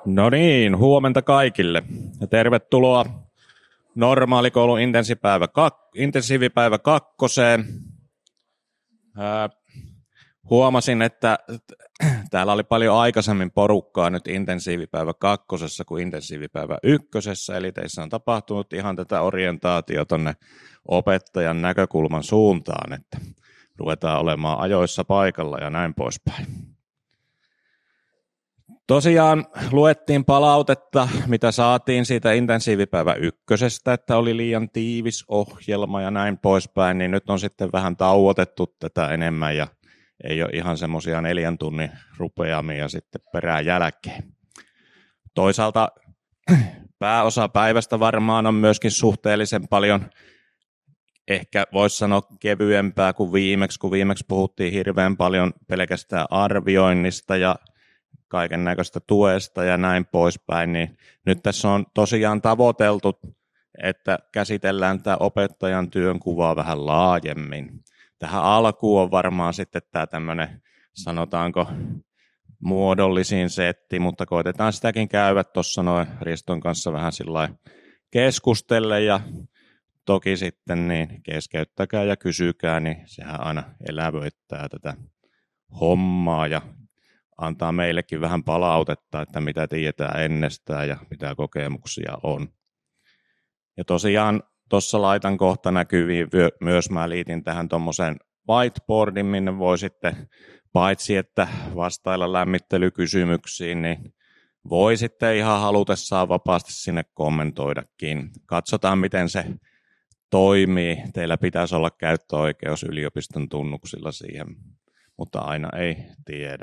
No niin, huomenta kaikille ja tervetuloa normaalikoulun intensiivipäivä kakkoseen. Huomasin, että täällä oli paljon aikaisemmin porukkaa nyt intensiivipäivä kakkosessa kuin intensiivipäivä ykkösessä, eli teissä on tapahtunut ihan tätä orientaatio tonne opettajan näkökulman suuntaan, että ruvetaan olemaan ajoissa paikalla ja näin poispäin. Tosiaan luettiin palautetta, mitä saatiin siitä intensiivipäivä ykkösestä, että oli liian tiivis ohjelma ja näin poispäin, niin nyt on sitten vähän tauotettu tätä enemmän ja ei ole ihan semmoisia 4 tunnin rupeamia sitten perään jälkeen. Toisaalta pääosa päivästä varmaan on myöskin suhteellisen paljon, ehkä voisi sanoa kevyempää kuin viimeksi, kun viimeksi puhuttiin hirveän paljon pelkästään arvioinnista ja kaiken näköistä tuesta ja näin poispäin, niin nyt tässä on tosiaan tavoiteltu, että käsitellään tämä opettajan työnkuvaa vähän laajemmin. Tähän alkuun on varmaan sitten tämä tämmöinen, sanotaanko, muodollisin setti, mutta koitetaan sitäkin käydä tuossa noin Riston kanssa vähän sillä keskustelle ja toki sitten niin keskeyttäkää ja kysykää, niin sehän aina elävöittää tätä hommaa ja antaa meillekin vähän palautetta, että mitä tiedetään ennestään ja mitä kokemuksia on. Ja tosiaan tuossa laitan kohta näkyviin myös mä liitin tähän tuommoisen whiteboardin, minne voi sitten paitsi että vastailla lämmittelykysymyksiin, niin voi sitten ihan halutessaan vapaasti sinne kommentoidakin. Katsotaan, miten se toimii. Teillä pitäisi olla käyttöoikeus yliopiston tunnuksilla siihen, mutta aina ei tiedä.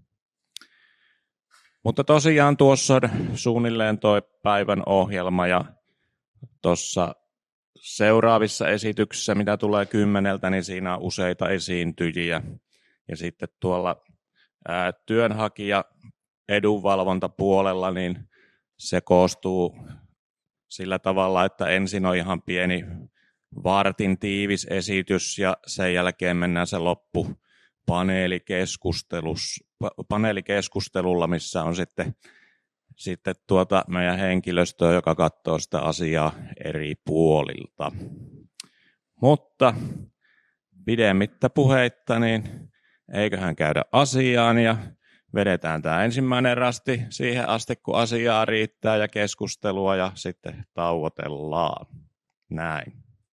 Mutta tosiaan tuossa on suunnilleen tuo päivän ohjelma ja tuossa seuraavissa esityksissä, mitä tulee 10, niin siinä on useita esiintyjiä. Ja sitten tuolla työnhakija edunvalvontapuolella, niin se koostuu sillä tavalla, että ensin on ihan pieni vartin tiivis esitys ja sen jälkeen mennään se loppu paneelikeskustelulla, missä on sitten meidän henkilöstöä, joka katsoo sitä asiaa eri puolilta. Mutta pidemmittä puheitta, niin eiköhän käydä asiaan ja vedetään tämä ensimmäinen rasti siihen asti, kun asiaa riittää ja keskustelua ja sitten tauotellaan. Näin.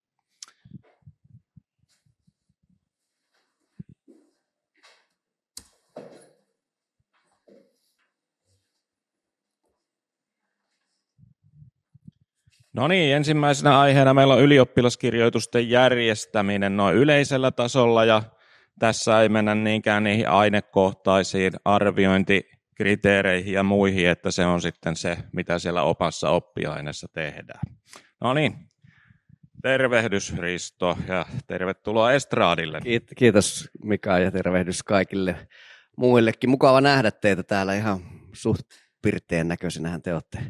No niin, ensimmäisenä aiheena meillä on ylioppilaskirjoitusten järjestäminen noin yleisellä tasolla ja tässä ei mennä niinkään niihin ainekohtaisiin arviointikriteereihin ja muihin, että se on sitten se, mitä siellä opassa oppiaineessa tehdään. No niin, tervehdys Risto ja tervetuloa estraadille. Kiitos Mika ja tervehdys kaikille muillekin. Mukava nähdä teitä täällä, ihan suht pirteen näköisenähän te olette.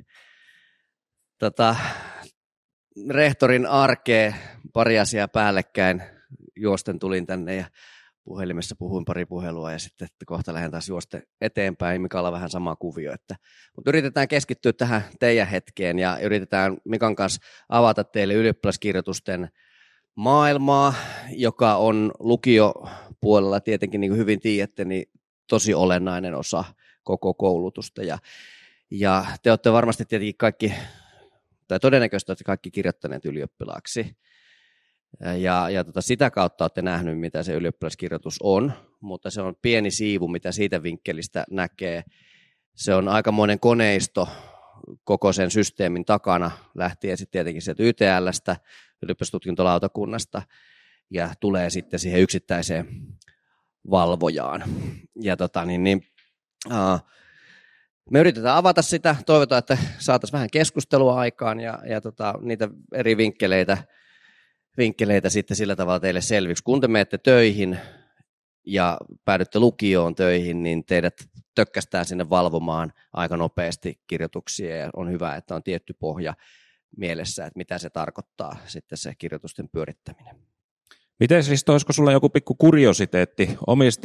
Rehtorin arkeen pari asiaa päällekkäin juosten tulin tänne ja puhelimessa puhuin pari puhelua ja sitten kohta lähden taas juosten eteenpäin. Mikalla vähän sama kuvio. Mutta yritetään keskittyä tähän teidän hetkeen ja yritetään Mikan kanssa avata teille ylioppilaskirjoitusten maailmaa, joka on lukiopuolella tietenkin, niin kuin hyvin tiedätte, niin tosi olennainen osa koko koulutusta. Ja te olette varmasti tietenkin kaikki, tai todennäköisesti olette kaikki kirjoittaneet ylioppilaaksi. Ja sitä kautta olette nähnyt, mitä se ylioppilaskirjoitus on, mutta se on pieni siivu, mitä siitä vinkkelistä näkee. Se on aikamoinen koneisto koko sen systeemin takana, lähtien sitten tietenkin sieltä YTL:stä, ylioppilastutkintolautakunnasta, ja tulee sitten siihen yksittäiseen valvojaan. Ja me yritetään avata sitä, toivotaan, että saataisiin vähän keskustelua aikaan ja niitä eri vinkkeleitä sitten sillä tavalla teille selviksi. Kun te menette töihin ja päädytte lukioon töihin, niin teidät tökkästään sinne valvomaan aika nopeasti kirjoituksia ja on hyvä, että on tietty pohja mielessä, että mitä se tarkoittaa sitten se kirjoitusten pyörittäminen. Miten siis, olisiko sulla joku pikku kuriositeetti omista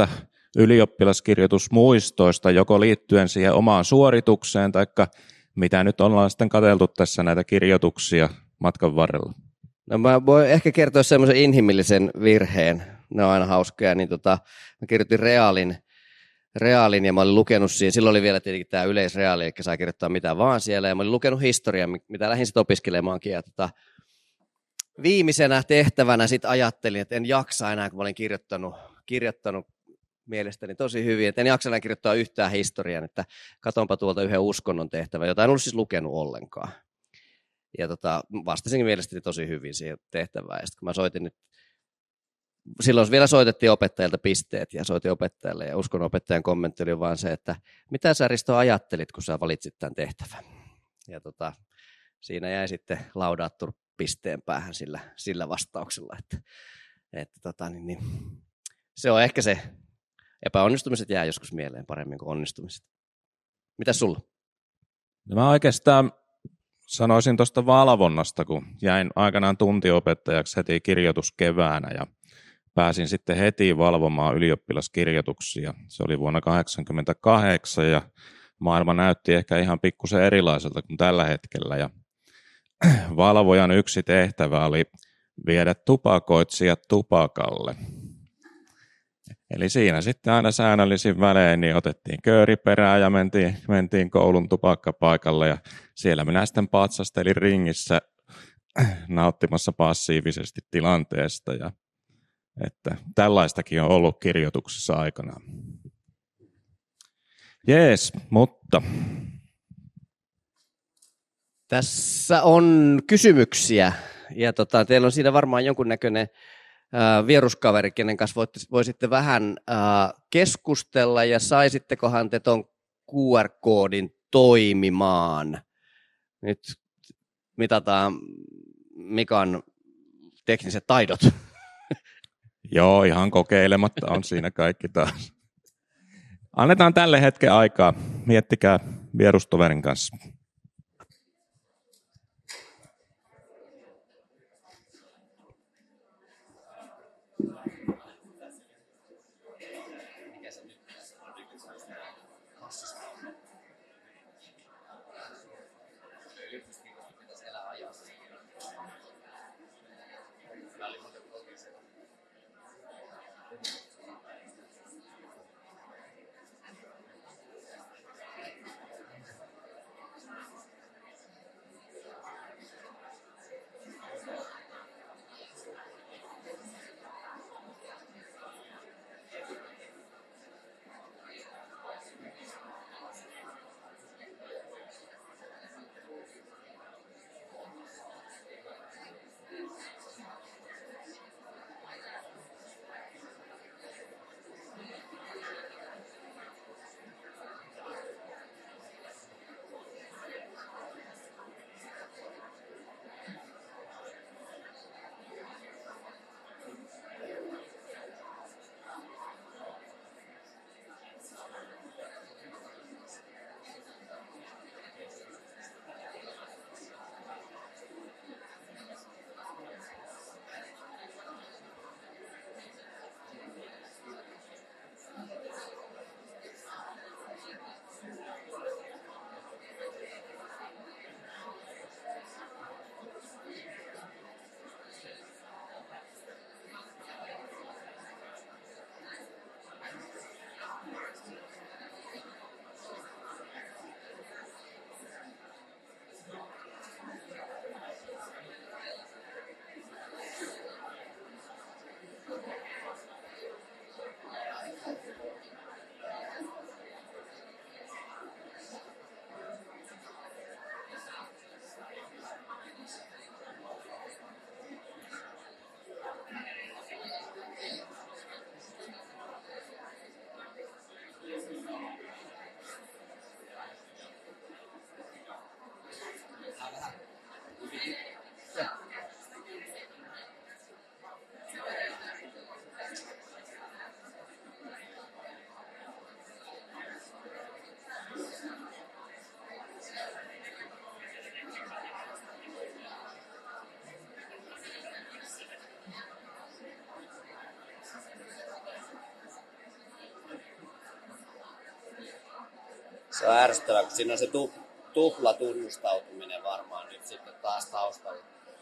ylioppilaskirjoitusmuistoista, joko liittyen siihen omaan suoritukseen, tai mitä nyt ollaan sitten katseltu tässä näitä kirjoituksia matkan varrella? No mä voin ehkä kertoa semmoisen inhimillisen virheen, ne on aina hauskoja, niin mä kirjoitin reaalin ja mä olin lukenut siinä, silloin oli vielä tietenkin tämä yleisreaali, eli saa kirjoittaa mitä vaan siellä, ja mä olin lukenut historiaa, mitä lähdin sitten opiskelemaankin, ja viimeisenä tehtävänä sitten ajattelin, että en jaksa enää, kun mä olin kirjoittanut mielestäni tosi hyvin, että en jaksa enää kirjoittaa yhtään historiaa, että katonpa tuolta yhden uskonnon tehtävä, jota en ollut siis lukenut ollenkaan. Ja vastasin mielestäni tosi hyvin siihen tehtävään, ja sitten kun mä soitin nyt, silloin vielä soitettiin opettajalta pisteet, ja soitin opettajalle, ja uskonopettajan kommentti oli vaan se, että mitä sä Risto ajattelit, kun sä valitsit tämän tehtävän. Ja siinä jäi sitten laudaattur pisteen päähän sillä vastauksella, että se on ehkä se, epäonnistumiset jää joskus mieleen paremmin kuin onnistumiset. Mitäs sulla? No mä oikeastaan sanoisin tuosta valvonnasta, kun jäin aikanaan tuntiopettajaksi heti kirjoituskeväänä ja pääsin sitten heti valvomaan ylioppilaskirjoituksia. Se oli vuonna 1988 ja maailma näytti ehkä ihan pikkusen erilaiselta kuin tällä hetkellä. Ja valvojan yksi tehtävä oli viedä tupakoitsijat tupakalle. Eli siinä sitten aina säännöllisin välein niin otettiin kööri perään ja mentiin koulun tupakkapaikalle ja siellä minä sitten patsastelin ringissä nauttimassa passiivisesti tilanteesta ja että tällaistakin on ollut kirjoituksessa aikanaan. Jees, mutta tässä on kysymyksiä ja teillä on siinä varmaan jonkunnäköinen vieruskaveri, kenen kanssa voisitte vähän keskustella ja saisittekohan te ton QR-koodin toimimaan. Nyt mitataan Mikan tekniset taidot. Joo, ihan kokeilematta on siinä kaikki taas. Annetaan tälle hetken aikaa. Miettikää vierustoverin kanssa. Se on ärsyttävää, kun siinä on se tupla tunnustautuminen varmaan nyt sitten taas taustalla.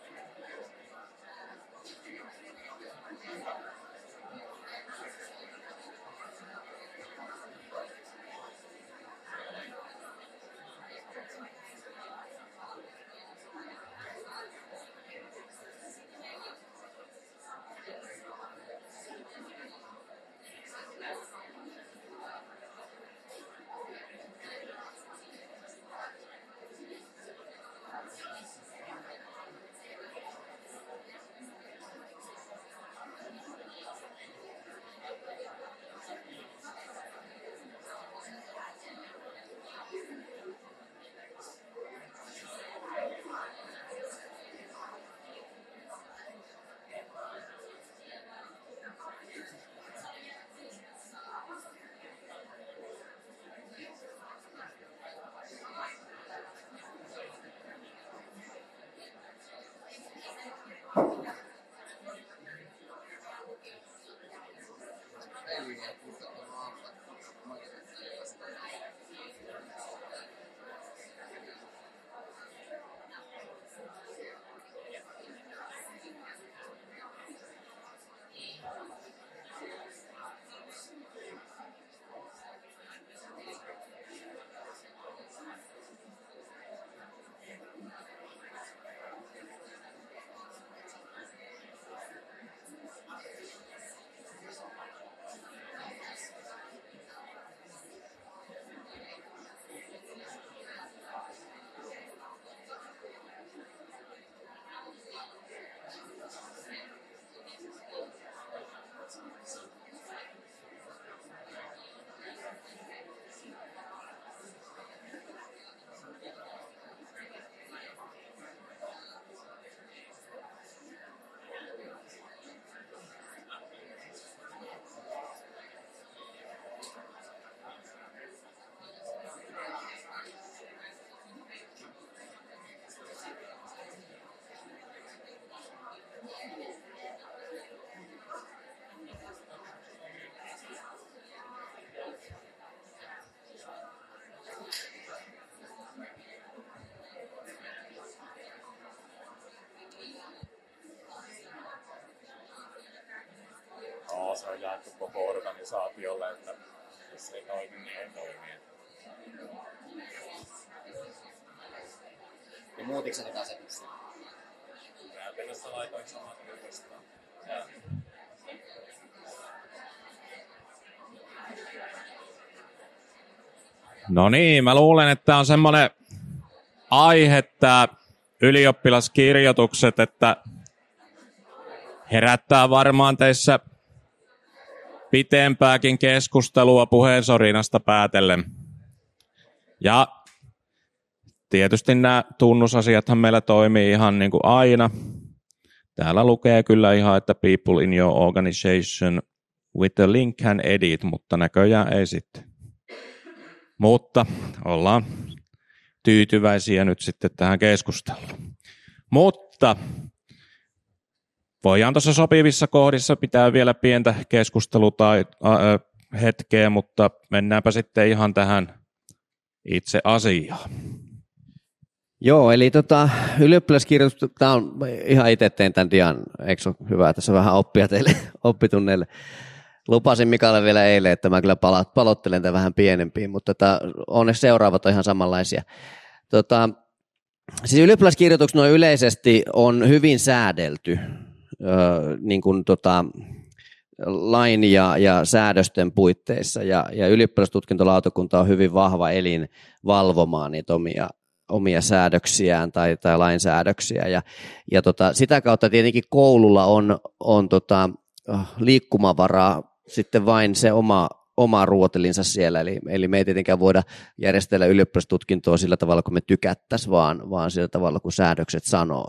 Se on jaettu koko organisaatiolle, että jos ei toimi, niin ei toimi. Ja muutiko sä niitä asetuksia? Käytännössä laitoin samat uudestaan. No niin, mä luulen, että tämä on semmoinen aihe, tämä ylioppilaskirjoitukset, että herättää varmaan teissä pitempääkin keskustelua puheensorinasta päätellen. Ja tietysti nämä tunnusasiathan meillä toimii ihan niin kuin aina. Täällä lukee kyllä ihan, että people in your organization with the link can edit, mutta näköjään ei sitten. Mutta ollaan tyytyväisiä nyt sitten tähän keskusteluun. Mutta voidaan tuossa sopivissa kohdissa pitää vielä pientä keskustelua tai hetkeä, mutta mennäänpä sitten ihan tähän itse asiaan. Joo, eli ylioppilaskirjoitus, tämä on ihan itse tein tämän dian, eikö se ole hyvä, tässä on vähän oppia teille oppitunneille. Lupasin Mikalle vielä eilen, että mä kyllä palottelen tämän vähän pienempiin, mutta onneksi seuraavat on ihan samanlaisia. Siis ylioppilaskirjoitukset noin yleisesti on hyvin säädelty niin kuin lain ja säädösten puitteissa, ja ylioppilastutkintolautakunta on hyvin vahva elin valvomaan niitä omia säädöksiään tai lainsäädöksiä, ja sitä kautta tietenkin koululla on liikkumavaraa sitten vain se oma ruotelinsa siellä, eli me ei tietenkään voida järjestellä ylioppilastutkintoa sillä tavalla, kun me tykättäisiin, vaan sillä tavalla, kun säädökset sanoo.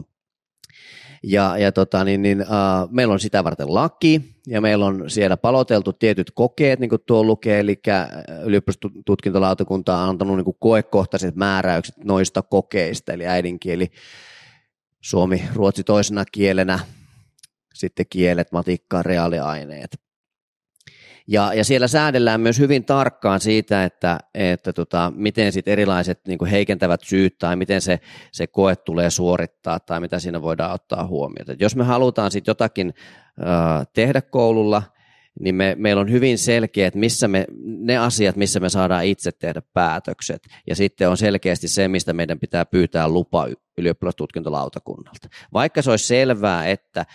Meillä on sitä varten laki, ja meillä on siellä paloteltu tietyt kokeet, niin kuin tuo lukee, eli ylioppilastutkintolautakunta on antanut niin kuin koekohtaiset määräykset noista kokeista, eli äidinkieli, suomi, ruotsi toisena kielenä, sitten kielet, matikka, reaaliaineet. Ja siellä säädellään myös hyvin tarkkaan siitä, että miten sit erilaiset niin kuin heikentävät syyt tai miten se koe tulee suorittaa tai mitä siinä voidaan ottaa huomioon. Et jos me halutaan sit jotakin tehdä koululla, niin meillä on hyvin selkeät ne asiat, missä me saadaan itse tehdä päätökset. Ja sitten on selkeästi se, mistä meidän pitää pyytää lupa ylioppilastutkintolautakunnalta. Vaikka se olisi selvää, että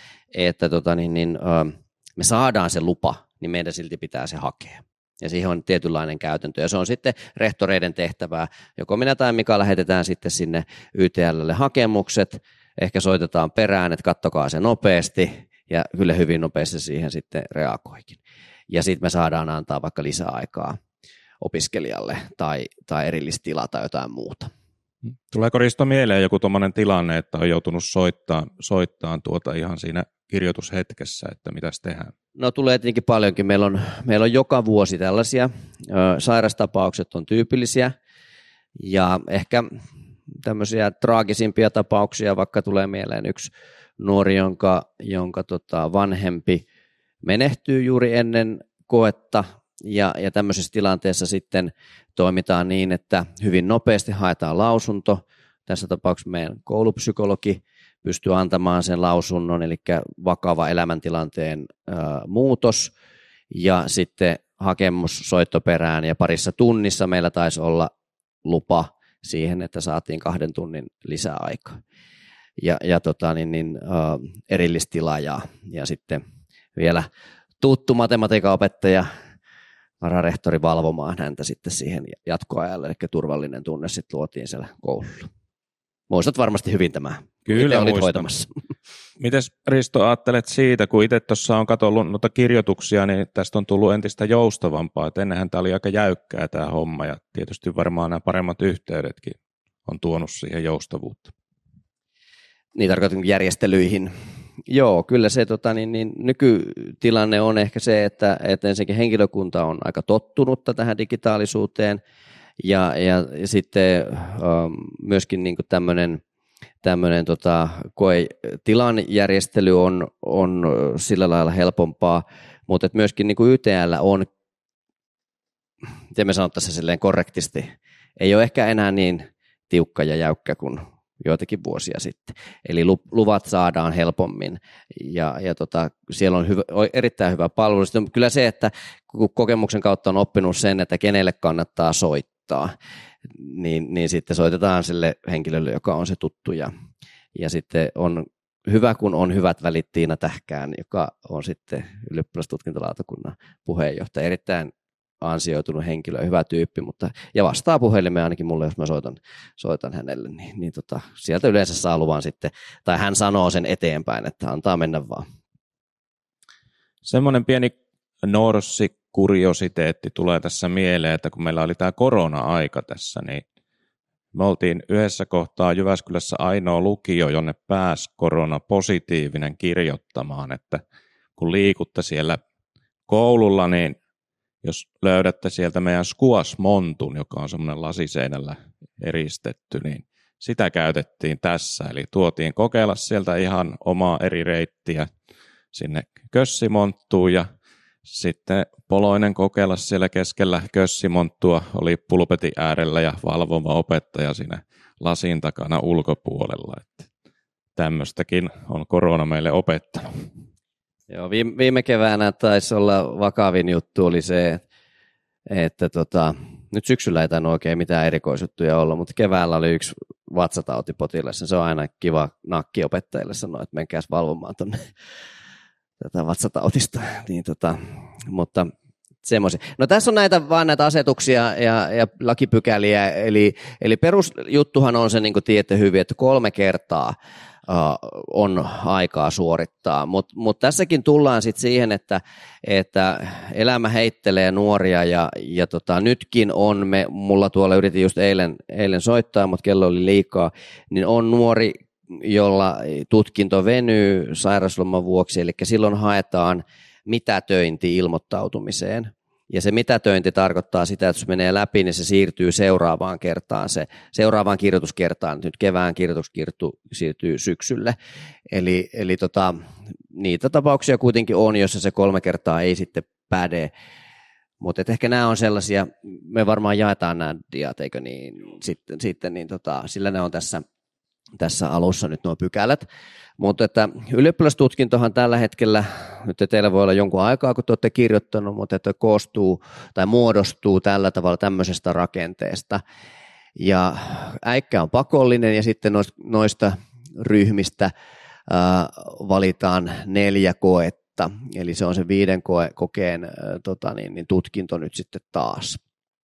me saadaan se lupa, niin meidän silti pitää se hakea. Ja siihen on tietynlainen käytäntö. Ja se on sitten rehtoreiden tehtävää. Joko minä tai Mika lähetetään sitten sinne YTL:lle hakemukset, ehkä soitetaan perään, että kattokaa se nopeasti, ja kyllä hyvin nopeasti siihen sitten reagoikin. Ja sitten me saadaan antaa vaikka lisäaikaa opiskelijalle tai erillistila tai jotain muuta. Tuleeko Risto mieleen joku tuommoinen tilanne, että on joutunut soittamaan ihan siinä kirjoitushetkessä, että mitäs tehdään? No tulee tietenkin paljonkin. Meillä on joka vuosi tällaisia. Sairastapaukset on tyypillisiä ja ehkä tämmöisiä traagisimpia tapauksia, vaikka tulee mieleen yksi nuori, jonka vanhempi menehtyy juuri ennen koetta ja tämmöisessä tilanteessa sitten toimitaan niin, että hyvin nopeasti haetaan lausunto. Tässä tapauksessa meidän koulupsykologi pystyy antamaan sen lausunnon, eli vakava elämäntilanteen muutos ja sitten hakemus soittoperään ja parissa tunnissa meillä taisi olla lupa siihen, että saatiin 2 tunnin lisäaikaa. Ja erillistila ja sitten vielä tuttu matematiikan opettaja, vararehtori valvomaan häntä sitten siihen jatkoajalle, eli turvallinen tunne sitten luotiin siellä koululla. Muistat varmasti hyvin tämä, Kyllä olit muistan. hoitamassa. Mites Risto ajattelet siitä, kun itse tuossa on katsonut noita kirjoituksia, niin tästä on tullut entistä joustavampaa, että ennenhän tämä oli aika jäykkää tämä homma ja tietysti varmaan nämä paremmat yhteydetkin on tuonut siihen joustavuutta. Niin tarkoitan järjestelyihin. Joo, kyllä se nykytilanne on ehkä se, että ensinnäkin henkilökunta on aika tottunutta tähän digitaalisuuteen ja sitten myöskin niin kuin tämmöinen koetilan järjestely on sillä lailla helpompaa, mutta myöskin niin kuin YTL on, miten me sanottaisiin silleen korrektisti, ei ole ehkä enää niin tiukka ja jäykkä kuin joitakin vuosia sitten. Eli luvat saadaan helpommin ja siellä on erittäin hyvä palvelu. Sitten kyllä se, että kun kokemuksen kautta on oppinut sen, että kenelle kannattaa soittaa, niin sitten soitetaan sille henkilölle, joka on se tuttu. Ja sitten on hyvä, kun on hyvät välit Tiina Tähkään, joka on sitten ylioppilastutkintolautakunnan puheenjohtaja. Erittäin ansioitunut henkilö, hyvä tyyppi, ja vastaa puhelimeen ainakin mulle, jos mä soitan hänelle, niin sieltä yleensä saa luvan sitten, tai hän sanoo sen eteenpäin, että antaa mennä vaan. Semmoinen pieni norssikuriositeetti tulee tässä mieleen, että kun meillä oli tämä korona-aika tässä, niin me oltiin yhdessä kohtaa Jyväskylässä ainoa lukio, jonne pääsi koronapositiivinen kirjoittamaan, että kun liikutte siellä koululla, niin jos löydätte sieltä meidän Skuas-montun, joka on semmoinen lasiseinällä eristetty, niin sitä käytettiin tässä. Eli tuotiin kokeilla sieltä ihan omaa eri reittiä sinne Kössimonttuun ja sitten poloinen kokeilla siellä keskellä Kössimonttua oli pulpetin äärellä ja valvova opettaja siinä lasin takana ulkopuolella. Että tämmöistäkin on korona meille opettanut. Joo, viime keväänä taisi olla vakavin juttu oli se, että nyt syksyllä ei tainnut oikein mitään erikoisjuttuja olla, mutta keväällä oli yksi vatsatauti potilaassa. Se on aina kiva nakki opettajille sanoa, että menkääs valvomaan tuonne tätä vatsatautista. Niin, mutta semmoisia. No tässä on näitä asetuksia ja lakipykäliä, eli perusjuttuhan on se, niin kuin tiedätte hyvin, että 3 kertaa on aikaa suorittaa, mutta tässäkin tullaan sitten siihen, että elämä heittelee nuoria ja nytkin on, mulla tuolla yritin just eilen soittaa, mutta kello oli liikaa, niin on nuori, jolla tutkinto venyy sairausloman vuoksi, eli silloin haetaan mitätöinti ilmoittautumiseen. Ja se mitätöinti tarkoittaa sitä, että jos menee läpi, niin se siirtyy seuraavaan kirjoituskertaan. Nyt kevään kirjoituskirtu siirtyy syksylle. Eli niitä tapauksia kuitenkin on, jossa se 3 kertaa ei sitten päde. Mutta ehkä nämä on sellaisia, me varmaan jaetaan nämä diat, eikö niin, sitten niin sillä ne on tässä alussa nyt nuo pykälät. Mutta että ylioppilastutkintohan tällä hetkellä, nyt teillä voi olla jonkun aikaa, kun te olette kirjoittanut, mutta että koostuu tai muodostuu tällä tavalla tämmöisestä rakenteesta. Ja äikkä on pakollinen ja sitten noista ryhmistä valitaan 4 koetta. Eli se on se 5 kokeen tutkinto nyt sitten taas.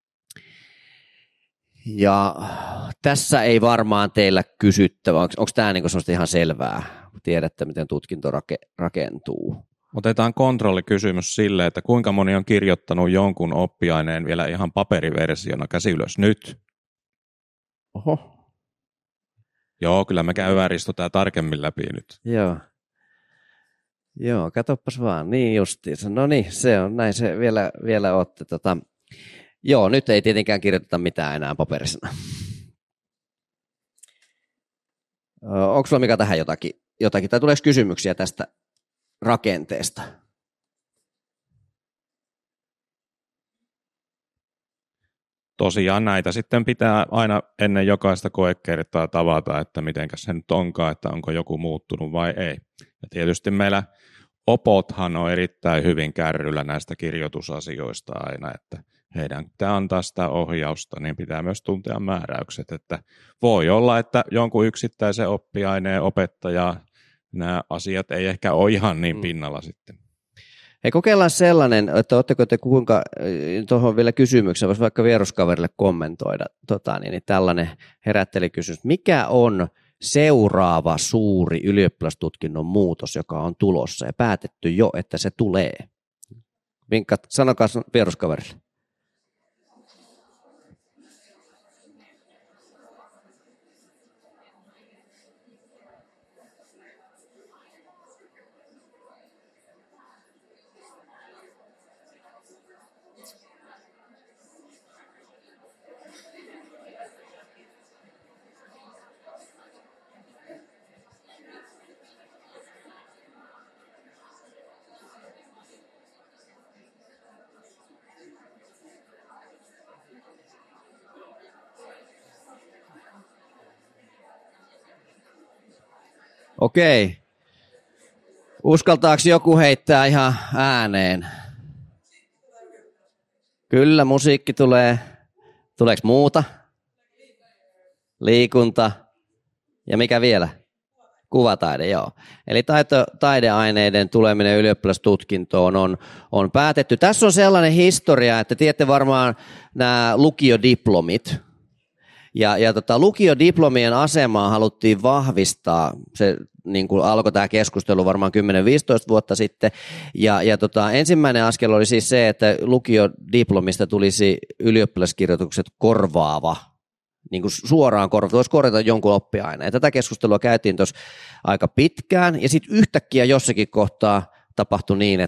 Ja tässä ei varmaan teillä kysyttävä, onko tämä niinku semmoista ihan selvää? Tiedätte, miten tutkinto rakentuu. Otetaan kontrollikysymys sille, että kuinka moni on kirjoittanut jonkun oppiaineen vielä ihan paperiversiona, käsi ylös nyt. Oho. Joo, kyllä me käydään Risto tää tarkemmin läpi nyt. Joo, katoppas vaan, niin justiinsa. No niin, se on näin, se vielä ootte. Joo, nyt ei tietenkään kirjoiteta mitään enää paperisena. Onko sulla Mika tähän jotakin, tai tuleeko kysymyksiä tästä rakenteesta? Tosiaan näitä sitten pitää aina ennen jokaista koekertaa tavata, että mitenkäs se nyt onkaan, että onko joku muuttunut vai ei. Ja tietysti meillä opothan on erittäin hyvin kärryllä näistä kirjoitusasioista aina, että heidän pitää antaa sitä ohjausta, niin pitää myös tuntea määräykset, että voi olla, että jonkun yksittäisen oppiaineen opettaja nämä asiat ei ehkä ole ihan niin pinnalla sitten. Hei, kokeillaan sellainen, että oletteko te kuinka, tuohon vielä kysymyksen, voisi vaikka vieruskaverille kommentoida, niin tällainen herättelikysymys. Mikä on seuraava suuri ylioppilastutkinnon muutos, joka on tulossa ja päätetty jo, että se tulee? Sanokaa vieruskaverille. Okei. Uskaltaako joku heittää ihan ääneen? Kyllä, musiikki tulee. Tuleeko muuta? Liikunta. Ja mikä vielä? Kuvataide, joo. Eli taideaineiden tuleminen ylioppilastutkintoon on päätetty. Tässä on sellainen historia, että tiedätte varmaan nämä lukiodiplomit. Ja lukiodiplomien asemaa haluttiin vahvistaa. Se niin kuin alkoi tämä keskustelu varmaan 10-15 vuotta sitten. Ja ensimmäinen askel oli siis se, että lukiodiplomista tulisi ylioppilaskirjoitukset korvaava. Niin kuin suoraan voisi korjata jonkun oppiaineen. Tätä keskustelua käytiin tuossa aika pitkään. Ja sitten yhtäkkiä jossakin kohtaa tapahtui niin,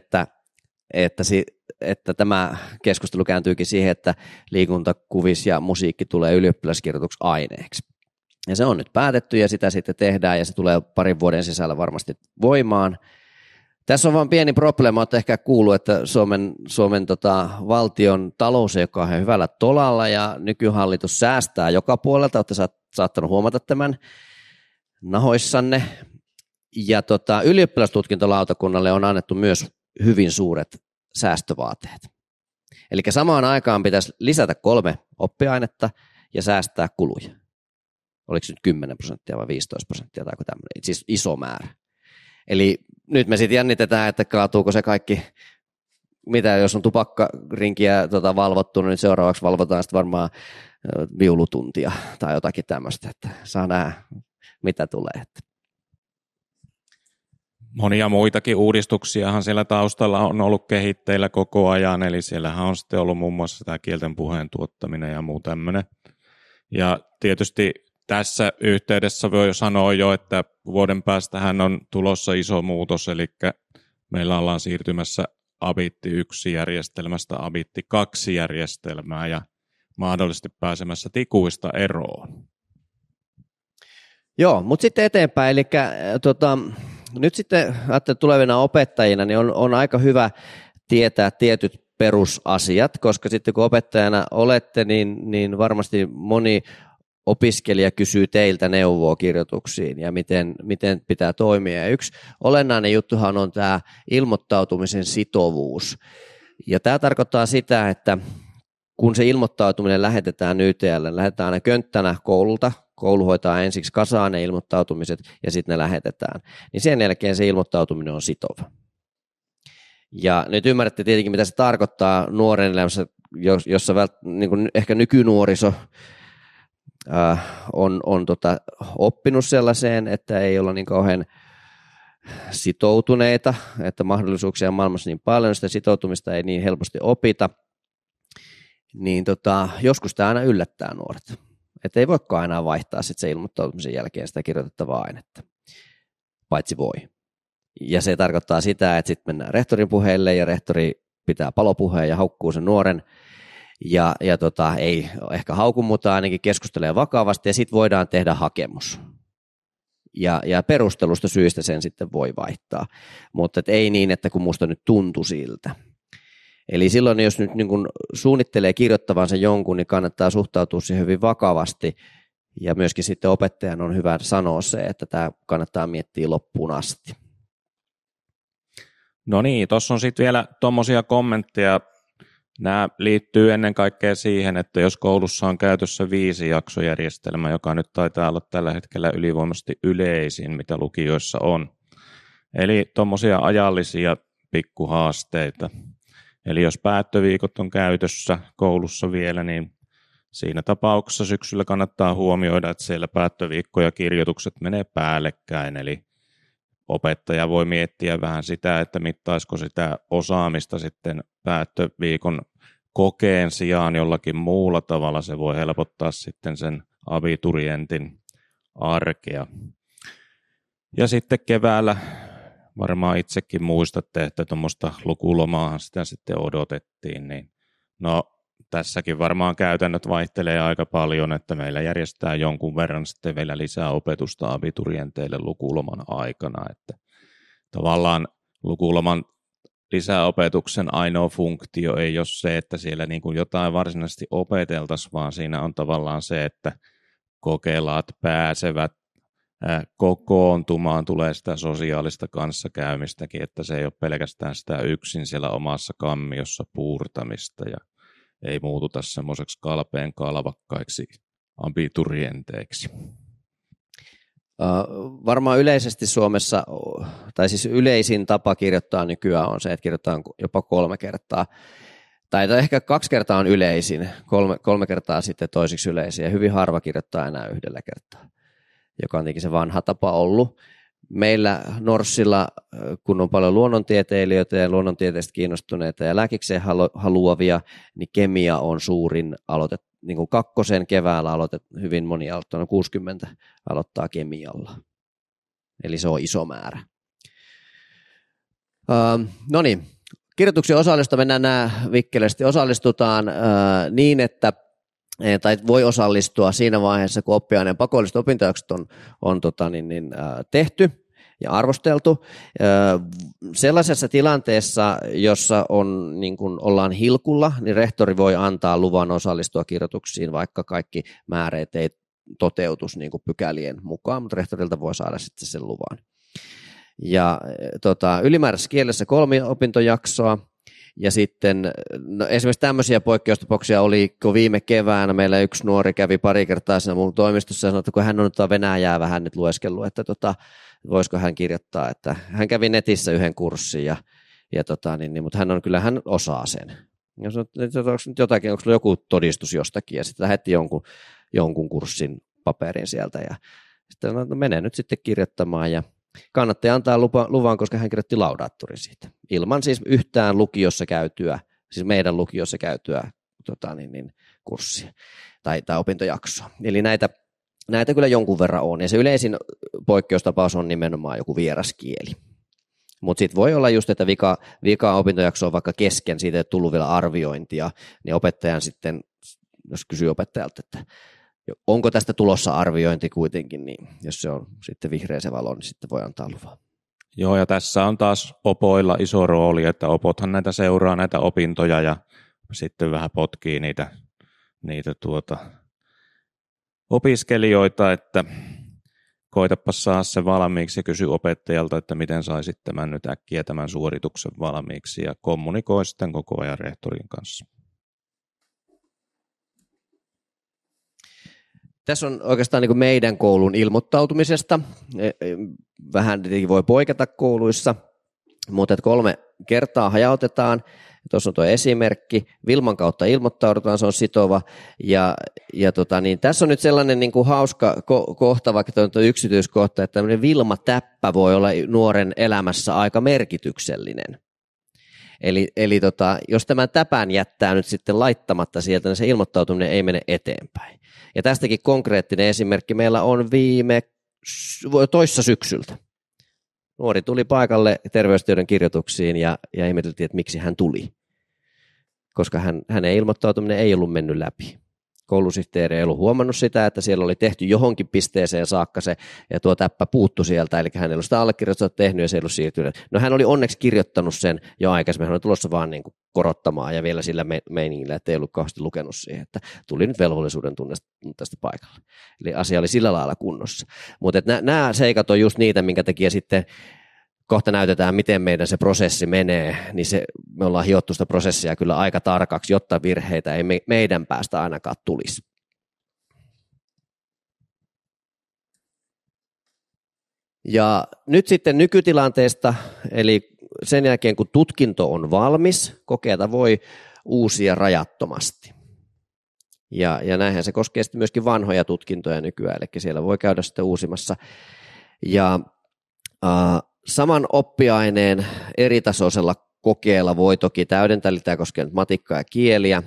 että tämä keskustelu kääntyykin siihen, että liikunta, kuvis ja musiikki tulee ylioppilaskirjoituksi aineeksi. Ja se on nyt päätetty ja sitä sitten tehdään ja se tulee parin vuoden sisällä varmasti voimaan. Tässä on vain pieni probleema, että ehkä kuuluu, että Suomen valtion talous ei ole ihan hyvällä tolalla ja nykyhallitus säästää joka puolelta. Olette saattanut huomata tämän nahoissanne. Ja ylioppilastutkintolautakunnalle on annettu myös hyvin suuret säästövaateet. Eli samaan aikaan pitäisi lisätä 3 oppiainetta ja säästää kuluja. Oliko se nyt 10% vai 15% tai joku tämmöinen, siis iso määrä. Eli nyt me sitten jännitetään, että kaatuuko se kaikki, mitä jos on tupakkarinkiä valvottu, niin seuraavaksi valvotaan sitten varmaan viulutuntia tai jotakin tämmöistä, että saa nähdä, mitä tulee. Monia muitakin uudistuksiahan siellä taustalla on ollut kehitteillä koko ajan, eli siellähän on sitten ollut muun muassa tämä kielten puheen tuottaminen ja muu tämmöinen. Ja tietysti tässä yhteydessä voi sanoa jo, että vuoden päästähän on tulossa iso muutos, eli meillä ollaan siirtymässä Abitti 1-järjestelmästä Abitti 2-järjestelmää ja mahdollisesti pääsemässä tikuista eroon. Joo, mutta sitten eteenpäin, eli nyt sitten tulevina opettajina niin on aika hyvä tietää tietyt perusasiat, koska sitten kun opettajana olette, niin varmasti moni opiskelija kysyy teiltä neuvoa kirjoituksiin ja miten pitää toimia. Ja yksi olennainen juttuhan on tämä ilmoittautumisen sitovuus. Ja tämä tarkoittaa sitä, että kun se ilmoittautuminen lähetetään YTL, lähetetään aina könttänä koululta, koulu hoitaa ensiksi kasaan ne ilmoittautumiset ja sitten ne lähetetään, niin sen jälkeen se ilmoittautuminen on sitova. Ja nyt ymmärrätte tietenkin, mitä se tarkoittaa nuoren elämässä, jossa niin kuin ehkä nykynuoriso on oppinut sellaiseen, että ei olla niin kauhean sitoutuneita, että mahdollisuuksia on maailmassa niin paljon, sitä sitoutumista ei niin helposti opita, niin joskus tämä aina yllättää nuoret. Että ei voikaan aina vaihtaa sit se ilmoittautumisen jälkeen sitä kirjoitettavaa ainetta, paitsi voi. Ja se tarkoittaa sitä, että sitten mennään rehtorin puheille ja rehtori pitää palopuheen ja haukkuu sen nuoren ja ei ehkä hauku, mutta ainakin keskustelee vakavasti ja sitten voidaan tehdä hakemus. Ja perustelusta syistä sen sitten voi vaihtaa, mutta ei niin, että kun musta nyt tuntui siltä. Eli silloin, jos nyt niin kun suunnittelee kirjoittavansa jonkun, niin kannattaa suhtautua siihen hyvin vakavasti ja myöskin sitten opettajan on hyvä sanoa se, että tämä kannattaa miettiä loppuun asti. No niin, tuossa on sitten vielä tuommoisia kommentteja. Nämä liittyy ennen kaikkea siihen, että jos koulussa on käytössä 5-jaksojärjestelmä, joka nyt taitaa olla tällä hetkellä ylivoimaisesti yleisin, mitä lukioissa on. Eli tuommoisia ajallisia pikkuhaasteita. Eli jos päättöviikot on käytössä koulussa vielä, niin siinä tapauksessa syksyllä kannattaa huomioida, että siellä päättöviikko ja kirjoitukset menee päällekkäin. Eli opettaja voi miettiä vähän sitä, että mittaisiko sitä osaamista sitten päättöviikon kokeen sijaan jollakin muulla tavalla. Se voi helpottaa sitten sen abiturientin arkea. Ja sitten keväällä varmaan itsekin muistatte, että tuommoista lukulomaahan sitä sitten odotettiin. Niin no tässäkin varmaan käytännöt vaihtelee aika paljon, että meillä järjestää jonkun verran sitten vielä lisää opetusta abiturienteille lukuloman aikana. Että tavallaan lukuloman lisäopetuksen ainoa funktio ei ole se, että siellä niin kuin jotain varsinaisesti opeteltaisiin, vaan siinä on tavallaan se, että kokelaat pääsevät kokoontumaan, tulee sitä sosiaalista kanssakäymistäkin, että se ei ole pelkästään sitä yksin siellä omassa kammiossa puurtamista ja ei muututa semmoiseksi kalpeen kalvakkaiksi abiturienteiksi. Varmaan yleisesti Suomessa, tai siis yleisin tapa kirjoittaa nykyään on se, että kirjoitetaan jopa 3 kertaa. Tai ehkä 2 kertaa on yleisin, 3 kertaa sitten toisiksi yleisin, ja hyvin harva kirjoittaa enää 1 kertaa, joka on tietenkin se vanha tapa ollut. Meillä Norssilla, kun on paljon luonnontieteilijöitä ja luonnontieteistä kiinnostuneita ja lääkikseen haluavia, niin kemia on suurin aloite. Niin kuin 2. keväällä hyvin moni aloittaa, 60 aloittaa kemialla. Eli se on iso määrä. No niin, kirjoituksen osallistusta mennään nämä vikkeleesti. Osallistutaan niin, että tai voi osallistua siinä vaiheessa, kun oppiaineen pakolliset opintojaksot on tehty ja arvosteltu. Sellaisessa tilanteessa, jossa niin kun ollaan hilkulla, niin rehtori voi antaa luvan osallistua kirjoituksiin, vaikka kaikki määreet ei toteutus niin kuin pykälien mukaan, mutta rehtorilta voi saada sitten sen luvan. Ja ylimääräisessä kielessä 3 opintojaksoa. Ja sitten esimerkiksi tämmöisiä poikkeustapauksia oli, kun viime keväänä meillä yksi nuori kävi pari kertaa siinä mun toimistossa ja sanoi, että kun hän on Venäjää vähän nyt lueskellut, että voisiko hän kirjoittaa, että hän kävi netissä 1 kurssin, mutta hän osaa sen. Ja sanoi, että onko joku todistus jostakin ja sitten lähetti jonkun kurssin paperin sieltä ja sitten menee nyt sitten kirjoittamaan ja kannattaa antaa luvan, koska hän kirjoitti laudaattorin siitä. Ilman siis yhtään lukiossa käytyä, siis meidän lukiossa käytyä kurssia tai opintojaksoa. Eli näitä kyllä jonkun verran on. Ja se yleisin poikkeustapaus on nimenomaan joku vieraskieli. Mutta sitten voi olla just, että vika opintojakso on vaikka kesken, siitä ei tullut vielä arviointia, niin opettajan sitten, jos kysyy opettajalta, että onko tästä tulossa arviointi kuitenkin, niin jos se on sitten vihreä se valo, niin sitten voi antaa luvan. Joo, ja tässä on taas opoilla iso rooli, että opothan näitä seuraa näitä opintoja ja sitten vähän potkii niitä opiskelijoita, että koitapa saa se valmiiksi ja kysy opettajalta, että miten saisit tämän nyt äkkiä tämän suorituksen valmiiksi ja kommunikoi sitten koko ajan rehtorin kanssa. Tässä on oikeastaan niin kuin meidän koulun ilmoittautumisesta. Vähän voi poiketa kouluissa, mutta 3 kertaa hajautetaan. Tuossa on tuo esimerkki. Wilman kautta ilmoittaudutaan, se on sitova. Tässä on nyt sellainen niin kuin hauska kohta, vaikka tuo yksityiskohta, että tämmöinen Wilma-täppä voi olla nuoren elämässä aika merkityksellinen. Eli jos tämän täpän jättää nyt sitten laittamatta sieltä, niin se ilmoittautuminen ei mene eteenpäin. Ja tästäkin konkreettinen esimerkki meillä on toissa syksyltä. Nuori tuli paikalle terveystiedon kirjoituksiin ja ihmeteltiin, että miksi hän tuli, koska hänen ilmoittautuminen ei ollut mennyt läpi. Koulusihteeri ei ollut huomannut sitä, että siellä oli tehty johonkin pisteeseen saakka se, ja tuo täppä puuttui sieltä, eli hän ei ollut sitä allekirjoitusta tehnyt, ja se ei ollut siirtynyt. No hän oli onneksi kirjoittanut sen jo aikaisemmin, hän oli tulossa vaan niin kuin korottamaan, ja vielä sillä meiningillä, että ei ollut kauheasti lukenut siihen, että tuli nyt velvollisuuden tunne tästä paikalle. Eli asia oli sillä lailla kunnossa. Mutta nämä seikat on just niitä, minkä takia sitten kohta näytetään, miten meidän se prosessi menee, niin me ollaan hiottu sitä prosessia kyllä aika tarkaksi, jotta virheitä ei meidän päästä ainakaan tulisi. Ja nyt sitten nykytilanteesta, eli sen jälkeen kun tutkinto on valmis, kokeita voi uusia rajattomasti. Ja näinhän se koskee sitten myöskin vanhoja tutkintoja nykyään, eli siellä voi käydä sitten uusimassa. Ja saman oppiaineen eritasoisella kokeella voi toki täydentää, eli tämä koskee nyt matikkaa ja kieliä.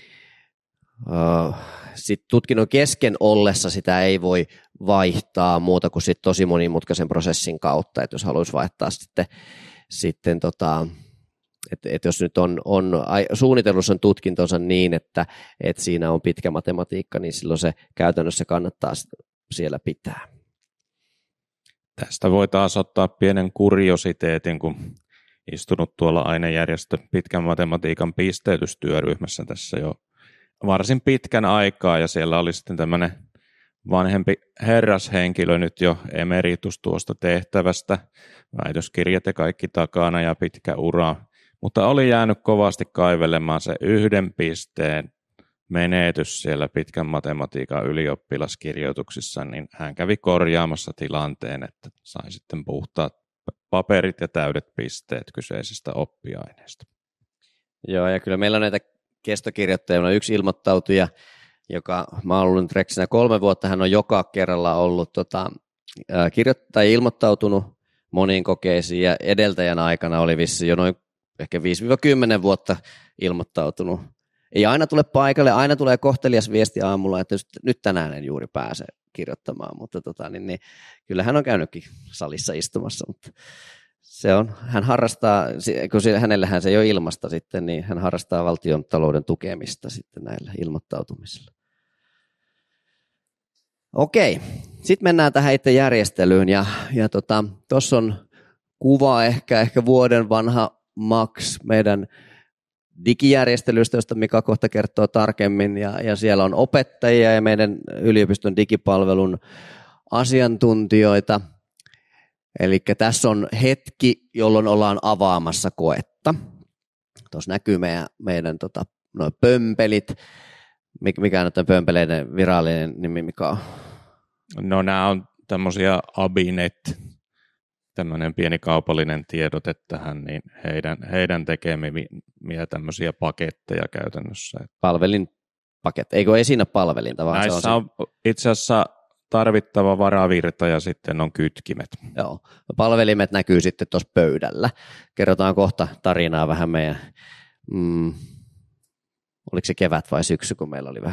Sitten tutkinnon kesken ollessa sitä ei voi vaihtaa muuta kuin sit tosi monimutkaisen prosessin kautta, että jos haluaisi vaihtaa sitten että jos nyt on suunnitellut sen tutkintonsa niin, että siinä on pitkä matematiikka, niin silloin se käytännössä kannattaa siellä pitää. Tästä voi taas ottaa pienen kuriositeetin, kun istunut tuolla ainejärjestön pitkän matematiikan pisteytystyöryhmässä tässä jo varsin pitkän aikaa, ja siellä oli sitten tämmöinen vanhempi herrashenkilö nyt jo emeritus tuosta tehtävästä, väitöskirjat ja kaikki takana ja pitkä ura, mutta oli jäänyt kovasti kaivelemaan se 1 pisteen menetys siellä pitkän matematiikan ylioppilaskirjoituksissa, niin hän kävi korjaamassa tilanteen, että sai sitten puhtaat paperit ja täydet pisteet kyseisestä oppiaineesta. Joo, ja kyllä meillä on näitä kestokirjoittajia, on yksi ilmoittautuja, joka mä oon ollut nyt reksinä 3 vuotta, hän on joka kerralla ollut ilmoittautunut moniin kokeisiin, ja edeltäjän aikana oli vissi jo noin ehkä 5-10 vuotta ilmoittautunut. Ei aina tule paikalle, aina tulee kohtelias viesti aamulla, että nyt tänään en juuri pääse kirjoittamaan, mutta kyllä hän on käynytkin salissa istumassa, mutta hän harrastaa, kun hänellähän se ei ole ilmasta sitten, niin hän harrastaa valtion talouden tukemista sitten näillä ilmoittautumisilla. Okei, sitten mennään tähän itse järjestelyyn, ja tuossa on kuva ehkä vuoden vanha Max meidän digijärjestelystä, josta Mika kohta kertoo tarkemmin, ja siellä on opettajia ja meidän yliopiston digipalvelun asiantuntijoita. Eli tässä on hetki, jolloin ollaan avaamassa koetta. Tuossa näkyy meidän noi pömpelit. Mikä on pömpeleiden virallinen nimi, Mika on? No nämä on tämmöisiä Abinet, tämmöinen pieni kaupallinen tiedote tähän, niin heidän tekemiä tämmöisiä paketteja käytännössä. Palvelinpaketti, eikö ei siinä palvelinta? Vaan näissä se on itse asiassa tarvittava varavirta ja sitten on kytkimet. Joo, palvelimet näkyy sitten tuossa pöydällä. Kerrotaan kohta tarinaa vähän meidän, oliko se kevät vai syksy, kun meillä oli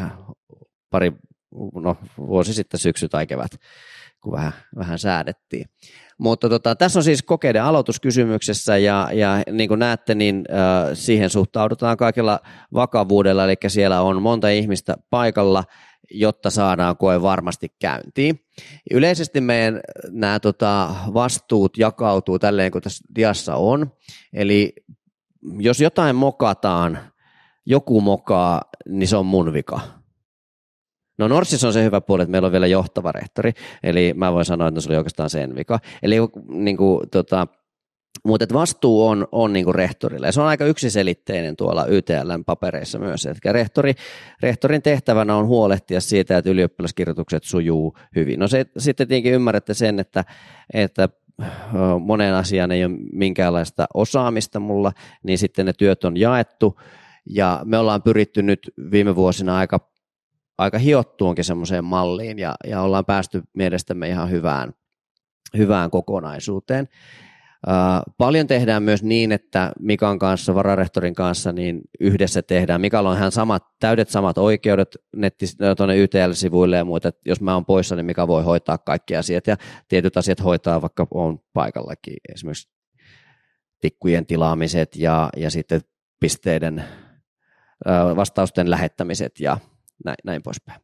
vuosi sitten syksy tai kevät, kun vähän säädettiin. Mutta tässä on siis kokeiden aloituskysymyksessä, ja niin kuin näette, niin siihen suhtaudutaan kaikella vakavuudella, eli siellä on monta ihmistä paikalla, jotta saadaan koe varmasti käyntiin. Yleisesti meidän nämä vastuut jakautuu tälleen, kun tässä diassa on. Eli jos jotain mokataan, joku mokaa, niin se on mun vika. No Norssissa on se hyvä puoli, että meillä on vielä johtava rehtori, eli mä voin sanoa, että se oli oikeastaan sen vika. Eli niin kuin, mutta vastuu on niin kuin rehtorilla, ja se on aika yksiselitteinen tuolla YTL:n papereissa myös, että rehtorin tehtävänä on huolehtia siitä, että ylioppilaskirjoitukset sujuu hyvin. No se, sitten tietenkin ymmärrätte sen, että moneen asiaan ei ole minkäänlaista osaamista mulla, niin sitten ne työt on jaettu, ja me ollaan pyritty nyt viime vuosina aika hiottuunkin semmoiseen malliin, ja ollaan päästy mielestämme ihan hyvään kokonaisuuteen. Paljon tehdään myös niin, että Mikan kanssa, vararehtorin kanssa, niin yhdessä tehdään. Mikalla on ihan täydet samat oikeudet tuonne YTL-sivuille ja muuta, että jos mä oon poissa, niin Mika voi hoitaa kaikki asiat, ja tietyt asiat hoitaa, vaikka on paikallakin, esimerkiksi tikkujen tilaamiset ja sitten pisteiden vastausten lähettämiset ja näin poispäin.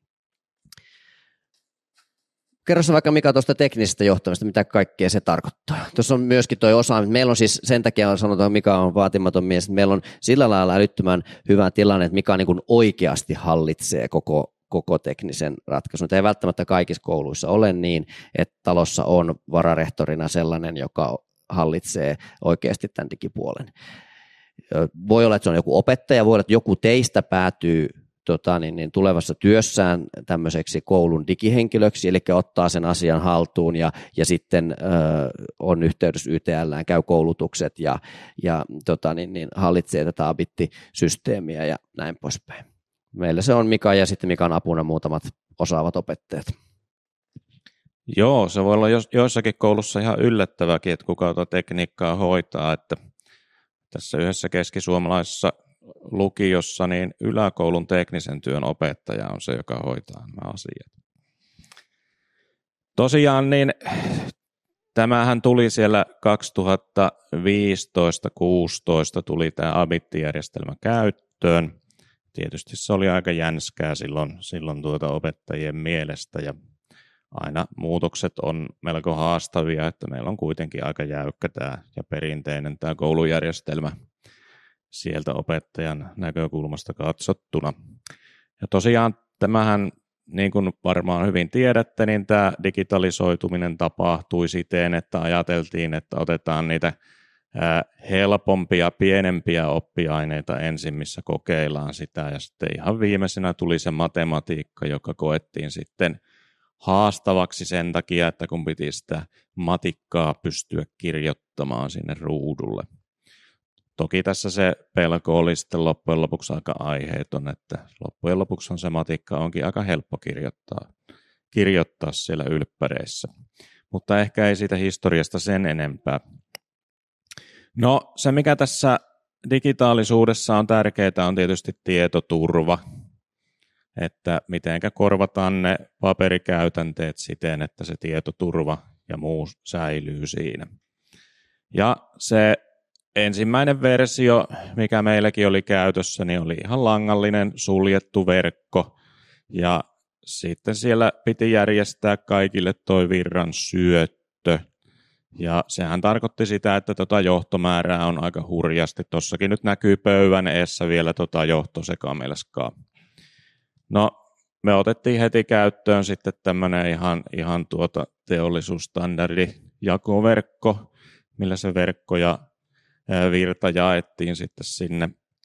Kerro vaikka Mika tuosta teknisestä johtamista, mitä kaikkea se tarkoittaa. Tuossa on myöskin tuo osaaminen. Meillä on siis sen takia sanotaan, että Mika on vaatimaton mies, että meillä on sillä lailla älyttömän hyvä tilanne, että Mika niin kuin oikeasti hallitsee koko teknisen ratkaisun. Ei välttämättä kaikissa kouluissa ole niin, että talossa on vararehtorina sellainen, joka hallitsee oikeasti tämän digipuolen. Voi olla, että se on joku opettaja, voi olla, että joku teistä päätyy tulevassa työssään tämmöiseksi koulun digihenkilöksi, eli ottaa sen asian haltuun ja sitten on yhteydessä YTL:ään, käy koulutukset ja hallitsee tätä Abitti-systeemiä ja näin poispäin. Meillä se on Mika ja sitten Mikan apuna muutamat osaavat opettajat. Joo, se voi olla joissakin koulussa ihan yllättäväkin, että kuka tuota tekniikkaa hoitaa, että tässä yhdessä keskisuomalaisessa lukiossa, niin yläkoulun teknisen työn opettaja on se, joka hoitaa nämä asiat. Tosiaan niin tämähän tuli siellä 2015-16 tuli tämä Abitti-järjestelmä käyttöön. Tietysti se oli aika jänskää silloin opettajien mielestä ja aina muutokset on melko haastavia, että meillä on kuitenkin aika jäykkä tämä ja perinteinen tämä koulujärjestelmä sieltä opettajan näkökulmasta katsottuna. Ja tosiaan tämähän, niin kuin varmaan hyvin tiedätte, niin tämä digitalisoituminen tapahtui siten, että ajateltiin, että otetaan niitä helpompia, pienempiä oppiaineita ensin, missä kokeillaan sitä, ja sitten ihan viimeisenä tuli se matematiikka, joka koettiin sitten haastavaksi sen takia, että kun piti sitä matikkaa pystyä kirjoittamaan sinne ruudulle. Toki tässä se pelko oli sitten loppujen lopuksi aika aiheeton, että loppujen lopuksi se matikka onkin aika helppo kirjoittaa siellä ylppäreissä. Mutta ehkä ei siitä historiasta sen enempää. No se mikä tässä digitaalisuudessa on tärkeää on tietysti tietoturva, että mitenkä korvataan ne paperikäytänteet siten, että se tietoturva ja muu säilyy siinä. Ja se ensimmäinen versio, mikä meilläkin oli käytössä, niin oli ihan langallinen suljettu verkko ja sitten siellä piti järjestää kaikille toi virran syöttö. Ja sehän tarkoitti sitä, että johtomäärää on aika hurjasti. Tossakin nyt näkyy pöydän eessä vielä johtosekamelskaa. No, me otettiin heti käyttöön sitten tämmöinen ihan teollisuusstandardi jakoverkko, millä se verkko ja virta jaettiin sitten sinne.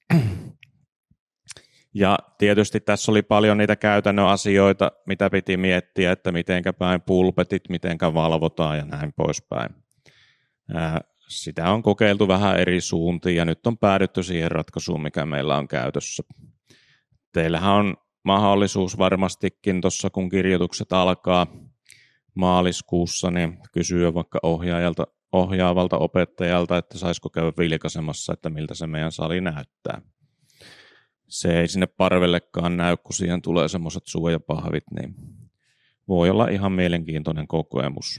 Ja tietysti tässä oli paljon niitä käytännön asioita, mitä piti miettiä, että mitenkä päin pulpetit, mitenkä valvotaan ja näin poispäin. Sitä on kokeiltu vähän eri suuntiin ja nyt on päädytty siihen ratkaisuun, mikä meillä on käytössä. Teillähän on mahdollisuus varmastikin tuossa, kun kirjoitukset alkaa maaliskuussa, niin kysyä vaikka ohjaavalta opettajalta, että saisiko käydä vilkaisemassa, että miltä se meidän sali näyttää. Se ei sinne parvellekaan näy, kun siihen tulee semmoiset suojapahvit, niin voi olla ihan mielenkiintoinen kokemus.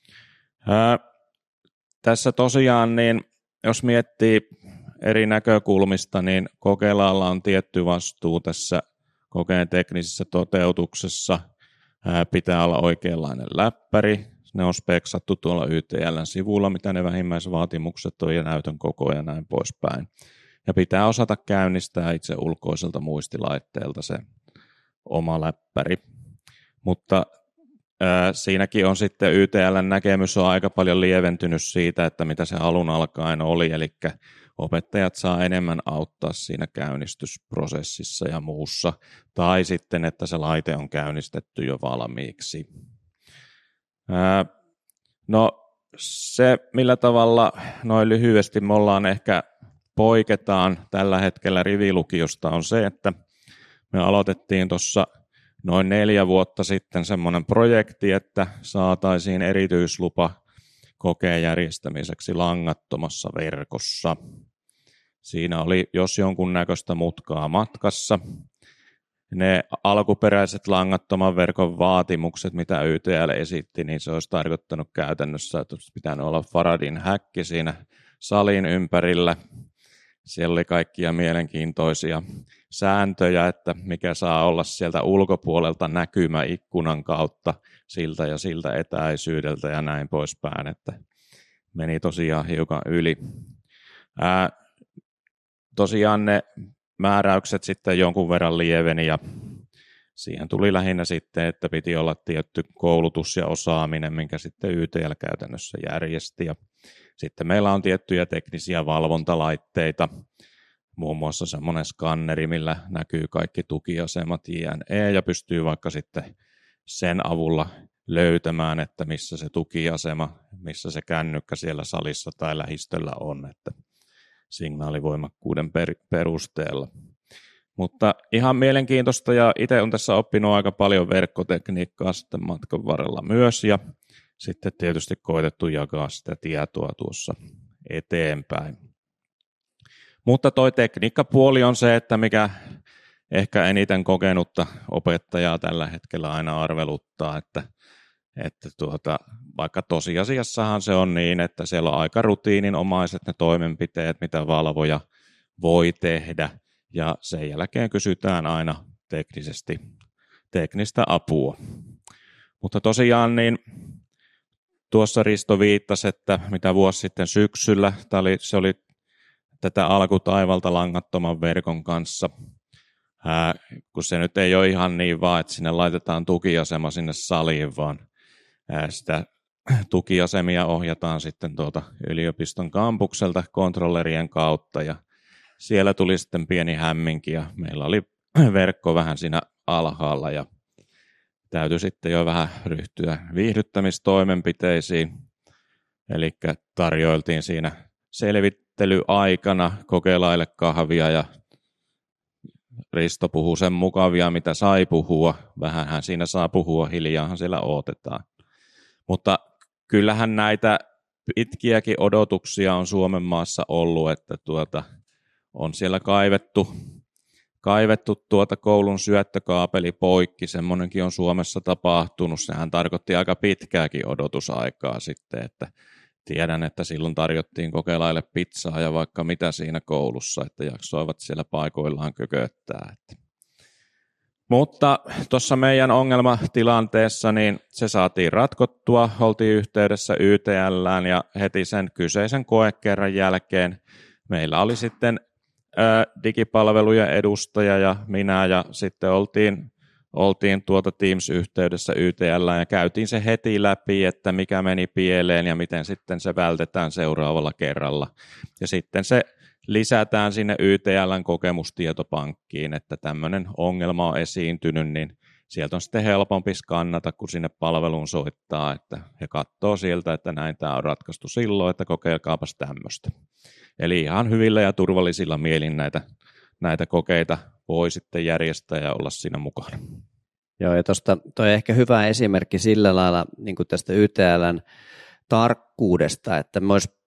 Tässä tosiaan, niin jos miettii eri näkökulmista, niin kokelaalla on tietty vastuu tässä kokeen teknisessä toteutuksessa pitää olla oikeanlainen läppäri. Ne on speksattu tuolla YTL:n sivulla, mitä ne vähimmäisvaatimukset on ja näytön koko ja näin poispäin. Ja pitää osata käynnistää itse ulkoiselta muistilaitteelta se oma läppäri. Mutta siinäkin on sitten YTL:n näkemys on aika paljon lieventynyt siitä, että mitä se alun alkaen oli, eli opettajat saa enemmän auttaa siinä käynnistysprosessissa ja muussa, tai sitten, että se laite on käynnistetty jo valmiiksi. No se, millä tavalla noin lyhyesti me ollaan ehkä poiketaan tällä hetkellä rivilukiosta on se, että me aloitettiin tuossa noin 4 vuotta sitten semmoinen projekti, että saataisiin erityislupa kokeen järjestämiseksi langattomassa verkossa. Siinä oli jos jonkunnäköistä mutkaa matkassa. Ne alkuperäiset langattoman verkon vaatimukset, mitä YTL esitti, niin se olisi tarkoittanut käytännössä, että olisi pitänyt olla Faradin häkki siinä salin ympärillä. Siellä oli kaikkia mielenkiintoisia sääntöjä, että mikä saa olla sieltä ulkopuolelta näkymä ikkunan kautta siltä ja siltä etäisyydeltä ja näin poispäin, että meni tosiaan hiukan yli. Tosiaan ne määräykset sitten jonkun verran lieveni ja siihen tuli lähinnä sitten, että piti olla tietty koulutus ja osaaminen, minkä sitten YTL käytännössä järjesti. Ja sitten meillä on tiettyjä teknisiä valvontalaitteita, muun muassa semmoinen skanneri, millä näkyy kaikki tukiasemat JNE ja pystyy vaikka sitten sen avulla löytämään, että missä se tukiasema, missä se kännykkä siellä salissa tai lähistöllä on, että signaalivoimakkuuden perusteella. Mutta ihan mielenkiintoista ja itse olen tässä oppinut aika paljon verkkotekniikkaa sitten matkan varrella myös ja sitten tietysti koitettu jakaa sitä tietoa tuossa eteenpäin. Mutta toi tekniikkapuoli on se, että mikä ehkä eniten kokenutta opettajaa tällä hetkellä aina arveluttaa, että vaikka tosiasiassahan se on niin, että siellä on aika rutiininomaiset ne toimenpiteet, mitä valvoja voi tehdä, ja sen jälkeen kysytään aina teknistä apua. Mutta tosiaan niin tuossa Risto viittasi, että mitä vuosi sitten syksyllä, se oli tätä alkutaivalta langattoman verkon kanssa, kun se nyt ei ole ihan niin vaan, että sinne laitetaan tukiasema sinne saliin, vaan sitä tukiasemia ohjataan sitten tuolta yliopiston kampukselta kontrollerien kautta ja siellä tuli sitten pieni hämminki ja meillä oli verkko vähän siinä alhaalla ja täytyi sitten jo vähän ryhtyä viihdyttämistoimenpiteisiin. Eli tarjoiltiin siinä selvittelyaikana kokelaille kahvia ja Risto puhui sen mukavia, mitä sai puhua. Vähänhän siinä saa puhua, hiljaahan siellä odotetaan. Mutta kyllähän näitä pitkiäkin odotuksia on Suomen maassa ollut, että on siellä kaivettu koulun syöttökaapeli poikki. Semmoinenkin on Suomessa tapahtunut. Sehän tarkoitti aika pitkääkin odotusaikaa sitten, että tiedän, että silloin tarjottiin kokelaille pizzaa ja vaikka mitä siinä koulussa, että jaksoivat siellä paikoillaan kököttää. Mutta tuossa meidän ongelmatilanteessa niin se saatiin ratkottua, oltiin yhteydessä YTL:ään ja heti sen kyseisen koekerran jälkeen meillä oli sitten digipalvelujen edustaja ja minä ja sitten oltiin Teams-yhteydessä YTL:ään ja käytiin se heti läpi, että mikä meni pieleen ja miten sitten se vältetään seuraavalla kerralla. Ja sitten se lisätään sinne YTL:n kokemustietopankkiin, että tämmöinen ongelma on esiintynyt, niin sieltä on sitten helpompi skannata, kun sinne palveluun soittaa, että he katsoo sieltä, että näin tämä on ratkaistu silloin, että kokeilkaapas tämmöistä. Eli ihan hyvillä ja turvallisilla mielin näitä kokeita voi sitten järjestää ja olla siinä mukana. Joo, ja toi ehkä hyvä esimerkki sillä lailla niin kuin tästä YTL:n tarkkuudesta, että me olisi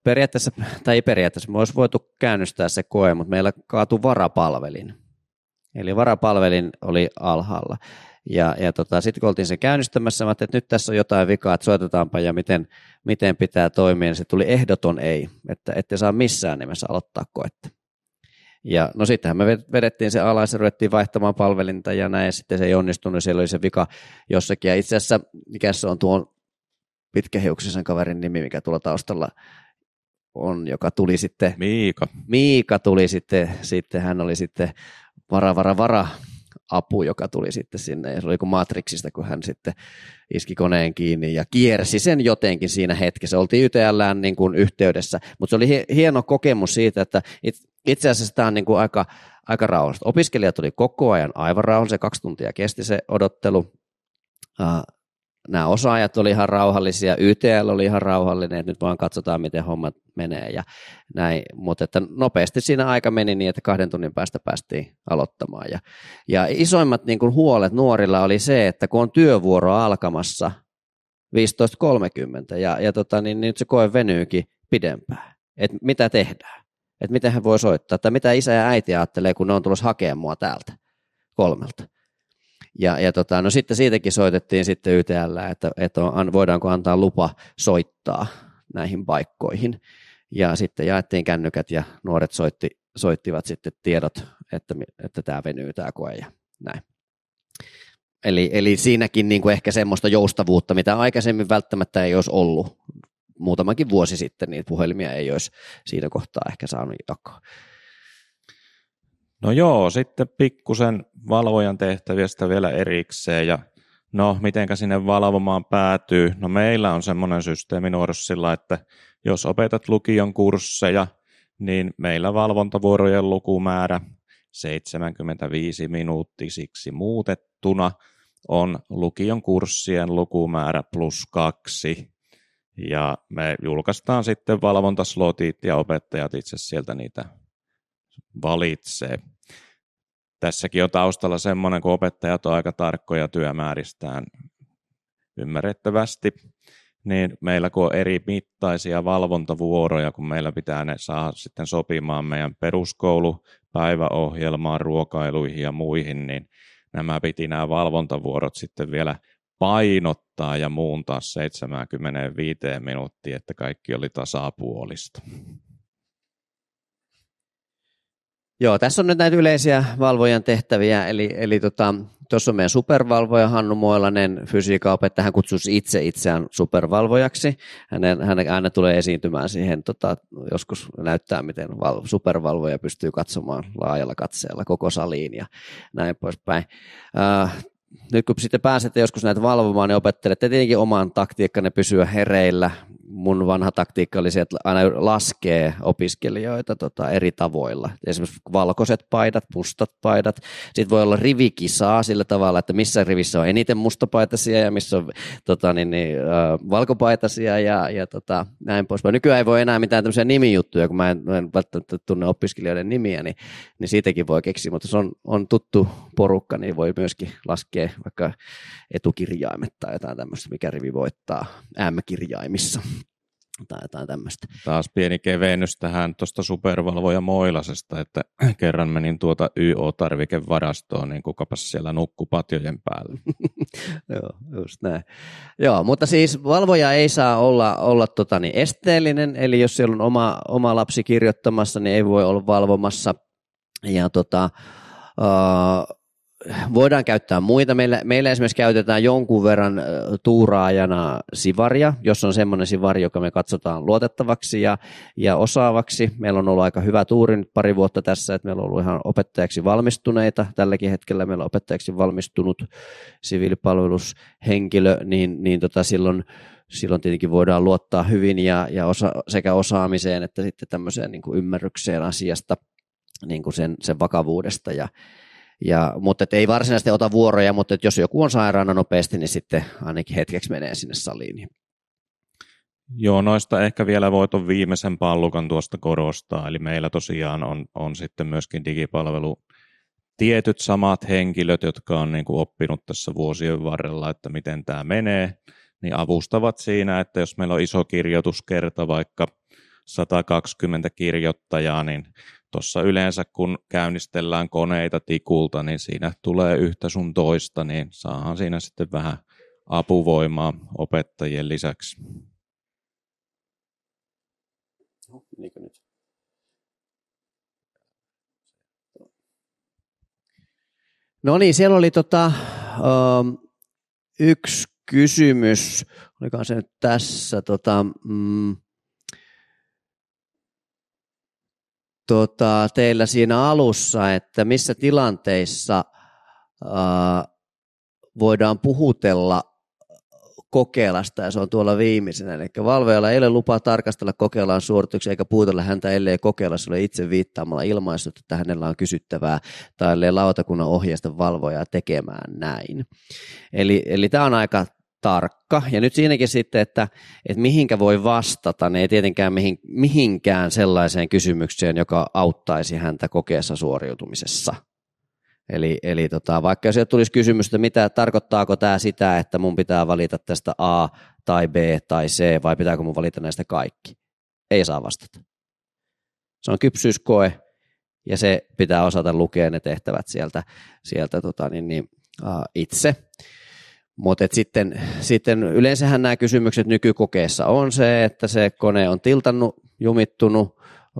me olisi voitu käynnistää se koe, mutta meillä kaatui varapalvelin. Eli varapalvelin oli alhaalla. Ja sitten kun oltiin sen käynnistämässä, mä ajattelin, että nyt tässä on jotain vikaa, että soitetaanpa ja miten pitää toimia. Se tuli ehdoton ei, että ette saa missään nimessä aloittaa koetta. Ja no sittenhän me vedettiin se alas ja ruvettiin vaihtamaan palvelinta ja näin, ja sitten se ei onnistunut, siellä oli se vika jossakin. Ja itse asiassa, mikä se on tuon pitkähiuksisen kaverin nimi, mikä tuolla taustalla on, joka tuli sitten... Miika tuli sitten hän oli sitten vara apu, joka tuli sitten sinne, ja se oli kuin Matrixista, kun hän sitten iski koneen kiinni ja kiersi sen jotenkin siinä hetkessä. Oltiin YTL:ään niin kuin yhteydessä, mutta se oli hieno kokemus siitä, että itse asiassa tämä on niin kuin aika rauhallista. Opiskelijat oli koko ajan aivan rauhallisia, 2 tuntia kesti se odottelu. Nämä osaajat oli ihan rauhallisia, YTL oli ihan rauhallinen, että nyt vaan katsotaan, miten hommat menee ja näin, mutta että nopeasti siinä aika meni niin, että 2 tunnin päästä päästiin aloittamaan. Ja isoimmat niin kuin huolet nuorilla oli se, että kun on työvuoro alkamassa 15.30 ja niin nyt se koe venyykin pidempään, että mitä tehdään, että miten hän voi soittaa, tai mitä isä ja äiti ajattelee, kun ne on tulossa hakemaan mua täältä 3. No sitten siitäkin soitettiin sitten YTL, että voidaanko antaa lupa soittaa näihin paikkoihin. Ja sitten jaettiin kännykät ja nuoret soittivat sitten tiedot, että tämä venyy tämä koe ja näin. Eli siinäkin niin kuin ehkä semmoista joustavuutta, mitä aikaisemmin välttämättä ei olisi ollut. Muutamankin vuosi sitten niitä puhelimia ei olisi siinä kohtaa ehkä saanut jakaa. No joo, sitten pikkusen valvojan tehtävistä vielä erikseen ja no mitenkä sinne valvomaan päätyy. No meillä on semmoinen systeemi nuorisolla, että jos opetat lukion kursseja, niin meillä valvontavuorojen lukumäärä 75 minuuttisiksi muutettuna on lukion kurssien lukumäärä +2 ja me julkaistaan sitten valvontaslotit ja opettajat itse sieltä niitä valitsee. Tässäkin on taustalla semmoinen, kun opettajat on aika tarkkoja työmääristään ymmärrettävästi, niin meillä kun on eri mittaisia valvontavuoroja, kun meillä pitää ne saada sitten sopimaan meidän peruskoulupäiväohjelmaan, ruokailuihin ja muihin, niin nämä valvontavuorot sitten vielä painottaa ja muuntaa 75 minuuttia, että kaikki oli tasapuolista. Joo, tässä on nyt näitä yleisiä valvojan tehtäviä, eli tuossa on meidän supervalvoja Hannu Moilanen, fysiikaopettaja, hän kutsuisi itseään supervalvojaksi. Hän aina tulee esiintymään siihen, joskus näyttää, miten supervalvoja pystyy katsomaan laajalla katseella koko saliin ja näin poispäin. Nyt kun sitten pääsette joskus näitä valvomaan, niin opettelette tietenkin oman taktiikkanne pysyä hereillä. Mun vanha taktiikka oli se, että aina laskee opiskelijoita eri tavoilla. Esimerkiksi valkoiset paidat, mustat paidat. Sitten voi olla rivikisaa sillä tavalla, että missä rivissä on eniten mustapaitaisia ja missä on valkopaitaisia ja näin poispäin. Nykyään ei voi enää mitään tämmöisiä nimijuttuja, kun mä en välttämättä tunne opiskelijoiden nimiä, niin siitäkin voi keksiä. Mutta jos on tuttu porukka, niin voi myöskin laskea vaikka etukirjaimet tai jotain tämmöistä, mikä rivi voittaa M-kirjaimissa. Tai jotain tämmöistä. Taas pieni kevennys tähän tuosta supervalvoja Moilasesta, että kerran menin YO-tarvikevarastoon, niin kukapas siellä nukkui patjojen päällä. Joo, just näin. Joo, mutta siis valvoja ei saa olla esteellinen, eli jos siellä on oma lapsi kirjoittamassa, niin ei voi olla valvomassa. Ja voidaan käyttää muita. Meillä esimerkiksi käytetään jonkun verran tuuraajana sivaria, jos on semmoinen sivari, joka me katsotaan luotettavaksi ja osaavaksi. Meillä on ollut aika hyvä tuuri nyt 2 vuotta tässä, että meillä on ollut ihan opettajaksi valmistuneita. Tälläkin hetkellä meillä on opettajaksi valmistunut siviilipalvelushenkilö, niin silloin tietenkin voidaan luottaa hyvin ja sekä osaamiseen että sitten tämmöiseen niin kuin ymmärrykseen asiasta, niin kuin sen vakavuudesta mutta ei varsinaisesti ota vuoroja, mutta jos joku on sairaana nopeasti, niin sitten ainakin hetkeksi menee sinne saliin. Joo, noista ehkä vielä voit on viimeisen pallukan tuosta korostaa, eli meillä tosiaan on sitten myöskin digipalvelu tietyt samat henkilöt, jotka on niin kuin oppinut tässä vuosien varrella, että miten tämä menee, niin avustavat siinä, että jos meillä on iso kirjoituskerta, vaikka 120 kirjoittajaa, niin tuossa yleensä kun käynnistellään koneita tikulta, niin siinä tulee yhtä sun toista, niin saadaan siinä sitten vähän apuvoimaa opettajien lisäksi. Niinkö nyt? No niin, siellä oli yksi kysymys, olikohan se nyt tässä, teillä siinä alussa, että missä tilanteissa voidaan puhutella Kokelasta, ja se on tuolla viimeisenä. Eli valvojalla ei ole lupaa tarkastella Kokelaan suorituksia eikä puutella häntä, ellei Kokelassa ole itse viittaamalla ilmaissut, että hänellä on kysyttävää, tai ellei lautakunnan ohjeista valvojaa tekemään näin. Eli tämä on aika tarkka, ja nyt siinäkin sitten, että mihinkä voi vastata, ne ei tietenkään mihinkään sellaiseen kysymykseen, joka auttaisi häntä kokeessa suoriutumisessa. Eli vaikka jos tulisi kysymys, että mitä tarkoittaako tämä sitä, että mun pitää valita tästä A tai B tai C, vai pitääkö mun valita näistä kaikki? Ei saa vastata. Se on kypsyyskoe, ja se pitää osata lukea ne tehtävät sieltä itse. Mutta sitten yleensähän nämä kysymykset nykykokeessa on se, että se kone on tiltannut, jumittunut,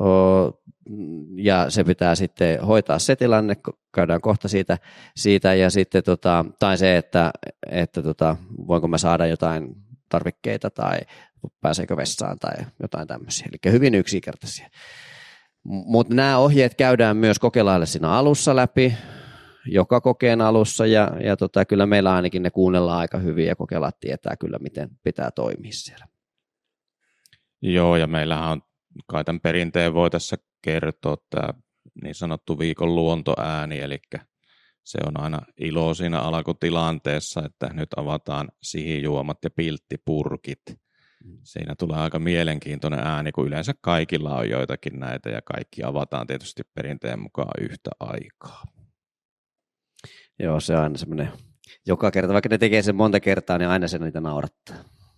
ja se pitää sitten hoitaa se tilanne, käydään kohta siitä ja sitten tai se, että voinko mä saada jotain tarvikkeita tai pääseekö vessaan tai jotain tämmöisiä, eli hyvin yksinkertaisia. Mutta nämä ohjeet käydään myös kokelaille siinä alussa läpi, joka kokeen alussa, ja kyllä meillä ainakin ne kuunnellaan aika hyvin, ja kokelaat tietää kyllä, miten pitää toimia siellä. Joo, ja meillähän on kai tämän perinteen voi tässä kertoa tämä niin sanottu viikon luontoääni, eli se on aina ilo siinä alkutilanteessa, että nyt avataan sihijuomat ja pilttipurkit. Siinä tulee aika mielenkiintoinen ääni, kun yleensä kaikilla on joitakin näitä, ja kaikki avataan tietysti perinteen mukaan yhtä aikaa. Joo, se on aina semmoinen, joka kerta, vaikka ne tekee sen monta kertaa, niin aina se niitä naurattaa.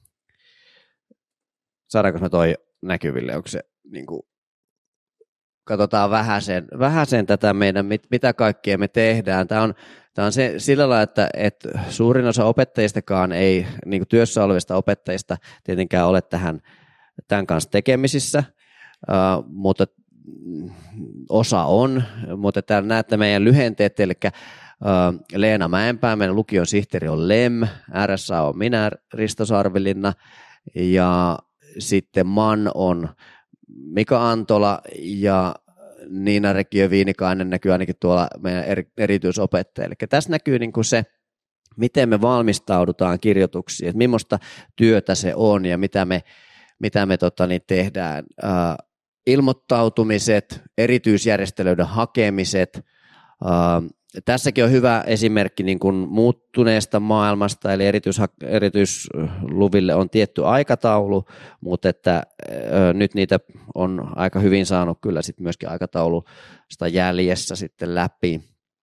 Saadaanko me toi näkyville, onko se niin kuin, katsotaan vähäsen tätä meidän, mitä kaikkea me tehdään. Tämä on se, sillä lailla, että suurin osa opettajistakaan ei, niin kuin työssä olevista opettajista tietenkään ole tämän kanssa tekemisissä, mutta osa on, mutta täällä näette meidän lyhenteet, eli Leena Mäenpää, meidän lukion sihteeri on Lem, RSA on minä, Risto Sarvelinna, ja sitten MAN on Mika Antola, ja Niina Rekiö-Viinikainen näkyy ainakin tuolla meidän erityisopettaja. Eli tässä näkyy niin kuin se, miten me valmistaudutaan kirjoituksiin, että millaista työtä se on ja mitä me tehdään. Ilmoittautumiset, erityisjärjestelyiden hakemiset. Tässäkin on hyvä esimerkki niin kuin muuttuneesta maailmasta, eli erityisluville on tietty aikataulu, mutta että nyt niitä on aika hyvin saanut kyllä sit myöskin aikataulusta jäljessä sitten läpi.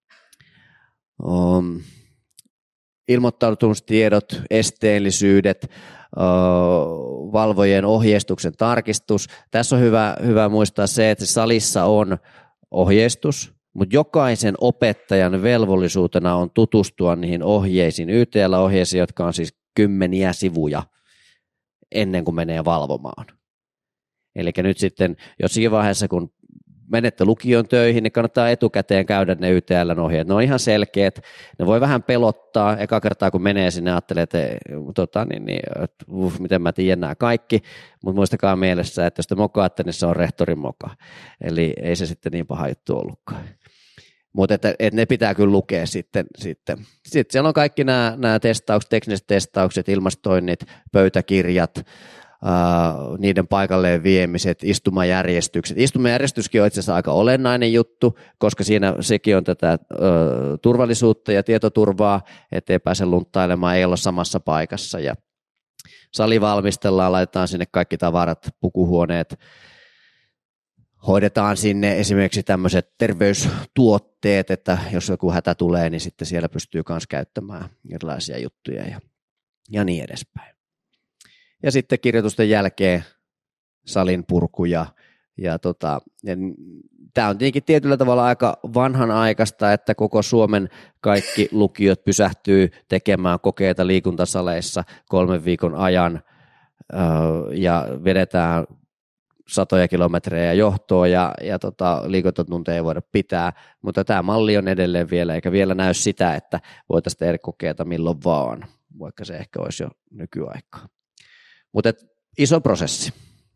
Ilmoittautumistiedot, esteellisyydet, valvojen ohjeistuksen tarkistus. Tässä on hyvä muistaa se, että salissa on ohjeistus, mutta jokaisen opettajan velvollisuutena on tutustua niihin ohjeisiin, YTL-ohjeisiin, jotka on siis 10 sivuja ennen kuin menee valvomaan. Eli nyt sitten jossakin vaiheessa, kun menette lukion töihin, niin kannattaa etukäteen käydä ne YTL-ohjeet. Ne on ihan selkeät, ne voi vähän pelottaa. Eka kertaa kun menee sinne, ajattelee, että miten mä tiedän nämä kaikki, mutta muistakaa mielessä, että jos te mokaatte, niin se on rehtorin moka. Eli ei se sitten niin paha juttu ollutkaan. Mutta että ne pitää kyllä lukea sitten. Sitten siellä on kaikki nämä testaukset, tekniset testaukset, ilmastoinnit, pöytäkirjat, niiden paikalleen viemiset, istumajärjestykset. Istumajärjestyskin on itse asiassa aika olennainen juttu, koska sekin on tätä turvallisuutta ja tietoturvaa, ettei pääse lunttailemaan, ei olla samassa paikassa. Ja sali valmistellaan, laitetaan sinne kaikki tavarat, pukuhuoneet, hoidetaan sinne esimerkiksi tämmöiset terveystuotteet, että jos joku hätä tulee, niin sitten siellä pystyy myös käyttämään erilaisia juttuja ja niin edespäin. Ja sitten kirjoitusten jälkeen salin purku ja tämä on tietenkin tietyllä tavalla aika vanhanaikaista, että koko Suomen kaikki lukiot pysähtyy tekemään kokeita liikuntasaleissa 3 viikon ajan ja vedetään satoja kilometrejä johtoa ja liikuntatunteja ei voida pitää, mutta tämä malli on edelleen vielä, eikä vielä näy sitä, että voitaisiin tehdä kokeita milloin vaan, vaikka se ehkä olisi jo nykyaikaa. Mutta iso prosessi.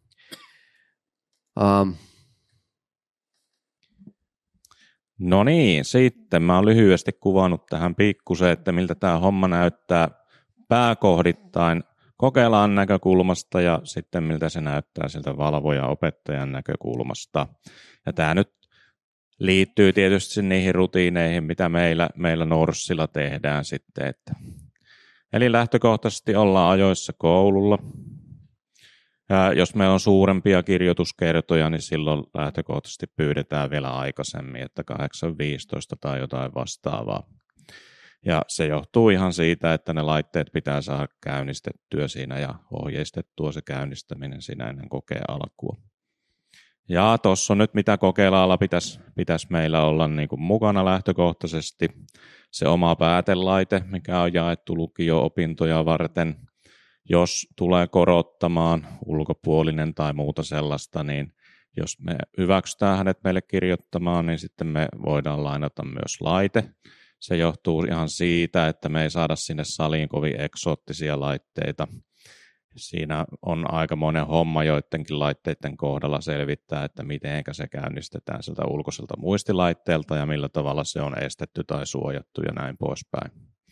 No niin, sitten mä oon lyhyesti kuvannut tähän pikkusen, että miltä tämä homma näyttää pääkohdittain kokeilaan näkökulmasta ja sitten miltä se näyttää siltä valvojan opettajan näkökulmasta. Ja tämä nyt liittyy tietysti niihin rutiineihin, mitä meillä Norssilla tehdään sitten. Eli lähtökohtaisesti ollaan ajoissa koululla. Ja jos meillä on suurempia kirjoituskertoja, niin silloin lähtökohtaisesti pyydetään vielä aikaisemmin, että 8.15 tai jotain vastaavaa. Ja se johtuu ihan siitä, että ne laitteet pitää saada käynnistettyä siinä ja ohjeistettua se käynnistäminen siinä ennen kokeen alkua. Ja tuossa on nyt mitä kokeilalla pitäisi meillä olla niin kuin mukana lähtökohtaisesti se oma päätelaite, mikä on jaettu lukio-opintoja varten. Jos tulee korottamaan ulkopuolinen tai muuta sellaista, niin jos me hyväksytään hänet meille kirjoittamaan, niin sitten me voidaan lainata myös laite. Se johtuu ihan siitä, että me ei saada sinne saliin kovin eksoottisia laitteita. Siinä on aikamoinen homma joidenkin laitteiden kohdalla selvittää, että miten se käynnistetään sieltä ulkoiselta muistilaitteelta ja millä tavalla se on estetty tai suojattu ja näin poispäin.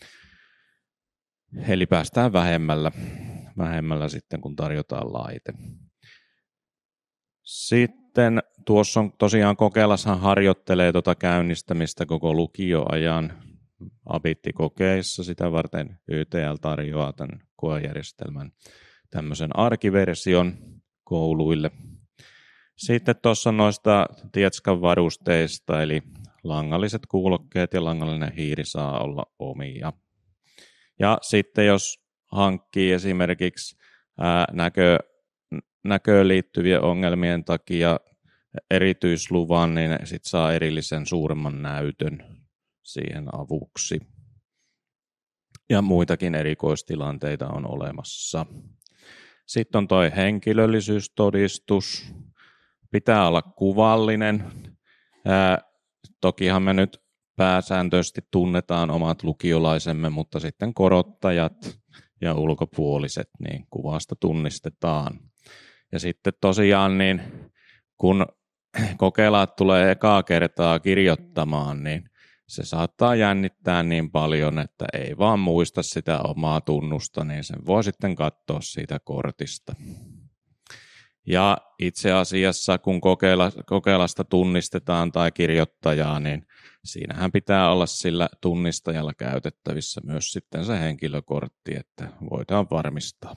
Eli päästään vähemmällä sitten, kun tarjotaan laite. Sitten tuossa on tosiaan kokeilassahan harjoittelee käynnistämistä koko lukioajan abittikokeissa. Sitä varten YTL tarjoaa tämän koejärjestelmän tämmöisen arkiversion kouluille. Sitten tuossa on noista Tietskan varusteista, eli langalliset kuulokkeet ja langallinen hiiri saa olla omia. Ja sitten jos hankkii esimerkiksi näköön liittyvien ongelmien takia erityisluvan, niin sitten saa erillisen suuremman näytön siihen avuksi. Ja muitakin erikoistilanteita on olemassa. Sitten on tuo henkilöllisyystodistus. Pitää olla kuvallinen. Tokihan me nyt pääsääntöisesti tunnetaan omat lukiolaisemme, mutta sitten korottajat ja ulkopuoliset niin kuvasta tunnistetaan. Ja sitten tosiaan, niin kun kokeilaat tulee ekaa kertaa kirjoittamaan, niin se saattaa jännittää niin paljon, että ei vaan muista sitä omaa tunnusta, niin sen voi sitten katsoa siitä kortista. Ja itse asiassa, kun kokeilasta tunnistetaan tai kirjoittajaa, niin siinähän pitää olla sillä tunnistajalla käytettävissä myös sitten se henkilökortti, että voidaan varmistaa.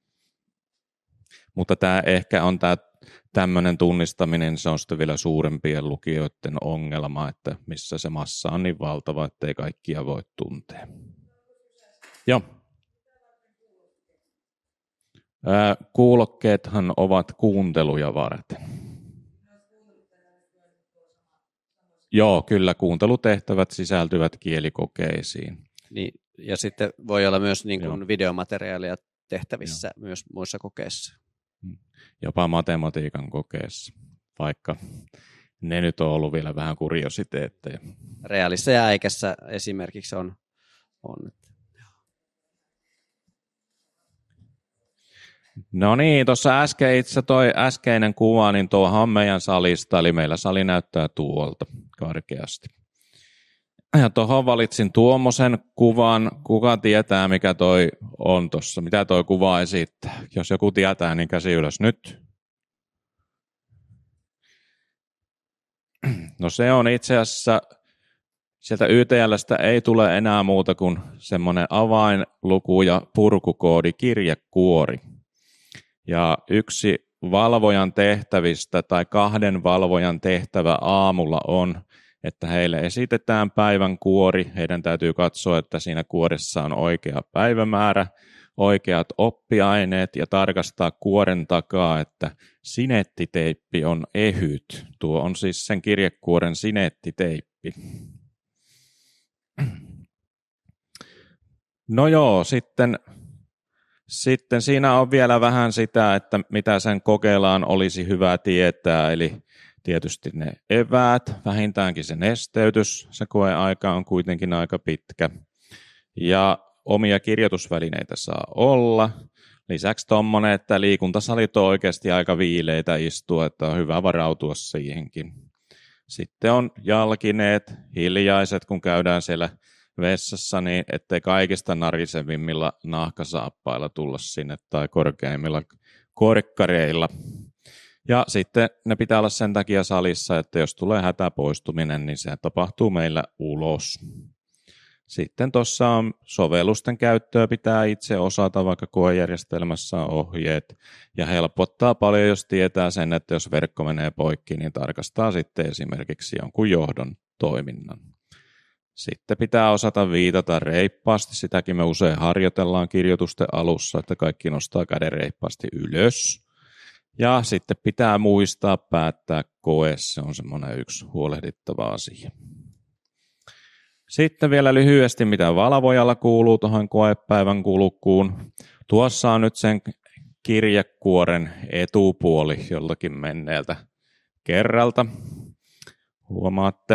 Mutta tämä ehkä on tämmöinen tunnistaminen, se on sitten vielä suurempien lukijoiden ongelma, että missä se massa on niin valtava, ettei kaikkia voi tuntea. Joo. Kuulokkeethan ovat kuunteluja varten. Joo, kyllä kuuntelutehtävät sisältyvät kielikokeisiin. Niin, ja sitten voi olla myös niin kuin videomateriaalia tehtävissä myös muissa kokeissa. Jopa matematiikan kokeessa, vaikka ne nyt on ollut vielä vähän kuriositeetteja. Reaalissa ja äikässä esimerkiksi on. No niin, tuossa itse toi äskeinen kuva, niin tuohan on meidän salista, eli meillä sali näyttää tuolta karkeasti. Ja tuohon valitsin tuommoisen kuvan, kuka tietää mikä toi on tuossa, mitä toi kuva esittää. Jos joku tietää, niin käsi ylös nyt. No se on itse asiassa, sieltä YTL:stä ei tule enää muuta kuin semmoinen avainluku- ja purkukoodi kirjekuori. Ja yksi valvojan tehtävistä tai 2 valvojan tehtävä aamulla on, että heille esitetään päivän kuori. Heidän täytyy katsoa, että siinä kuoressa on oikea päivämäärä, oikeat oppiaineet ja tarkastaa kuoren takaa, että sinettiteippi on ehyt. Tuo on siis sen kirjekuoren sinettiteippi. Sitten siinä on vielä vähän sitä, että mitä sen kokeillaan olisi hyvä tietää, eli tietysti ne eväät, vähintäänkin se nesteytys, se koeaika on kuitenkin aika pitkä. Ja omia kirjoitusvälineitä saa olla. Lisäksi tuommoinen, että liikuntasalit on oikeasti aika viileitä istua, että on hyvä varautua siihenkin. Sitten on jalkineet, hiljaiset, kun käydään siellä vessassa, niin ettei kaikista narisevimmilla nahkasaappailla tulla sinne tai korkeimmilla korkkareilla. Ja sitten ne pitää olla sen takia salissa, että jos tulee hätäpoistuminen, niin se tapahtuu meillä ulos. Sitten tuossa on sovellusten käyttöä pitää itse osata, vaikka koejärjestelmässä on ohjeet. Ja helpottaa paljon, jos tietää sen, että jos verkko menee poikki, niin tarkastaa sitten esimerkiksi jonkun johdon toiminnan. Sitten pitää osata viitata reippaasti. Sitäkin me usein harjoitellaan kirjoitusten alussa, että kaikki nostaa käden reippaasti ylös. Ja sitten pitää muistaa päättää koe. Se on semmoinen yksi huolehdittava asia. Sitten vielä lyhyesti, mitä valvojalla kuuluu tuohon koepäivän kulkuun. Tuossa on nyt sen kirjekuoren etupuoli jollakin menneeltä kerralta. Huomaatte.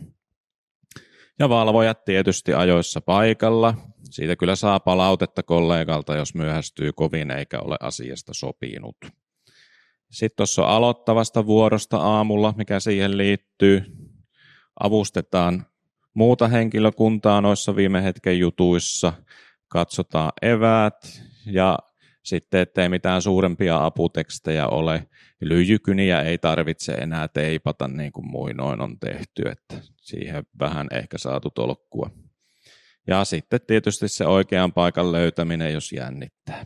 Ja valvojat tietysti ajoissa paikalla. Siitä kyllä saa palautetta kollegalta, jos myöhästyy kovin eikä ole asiasta sopinut. Sitten tuossa on aloittavasta vuorosta aamulla, mikä siihen liittyy. Avustetaan muuta henkilökuntaa noissa viime hetken jutuissa. Katsotaan eväät ja sitten, ettei mitään suurempia aputekstejä ole. Lyijykyniä ei tarvitse enää teipata niin kuin muinoin on tehty, että siihen vähän ehkä saatu tolkkua. Ja sitten tietysti se oikean paikan löytäminen, jos jännittää.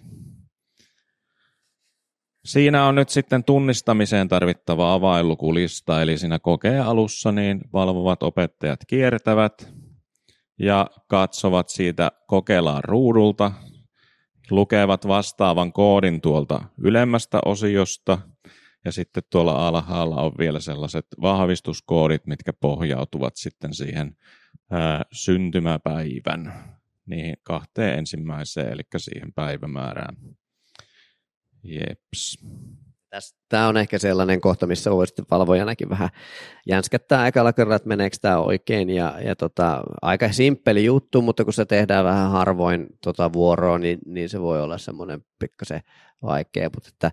Siinä on nyt sitten tunnistamiseen tarvittava avainlukulista, eli siinä kokeen alussa niin valvovat opettajat kiertävät ja katsovat siitä kokelaan ruudulta, lukevat vastaavan koodin tuolta ylemmästä osiosta ja sitten tuolla alhaalla on vielä sellaiset vahvistuskoodit, mitkä pohjautuvat sitten siihen syntymäpäivän, niihin 2 ensimmäiseen, eli siihen päivämäärään. Jeps. Tämä on ehkä sellainen kohta, missä voi sitten valvojanakin vähän jänskättää ekalla kerralla, että meneekö tämä oikein. Aika simppeli juttu, mutta kun se tehdään vähän harvoin vuoroa, niin se voi olla semmoinen pikkasen vaikea. Mutta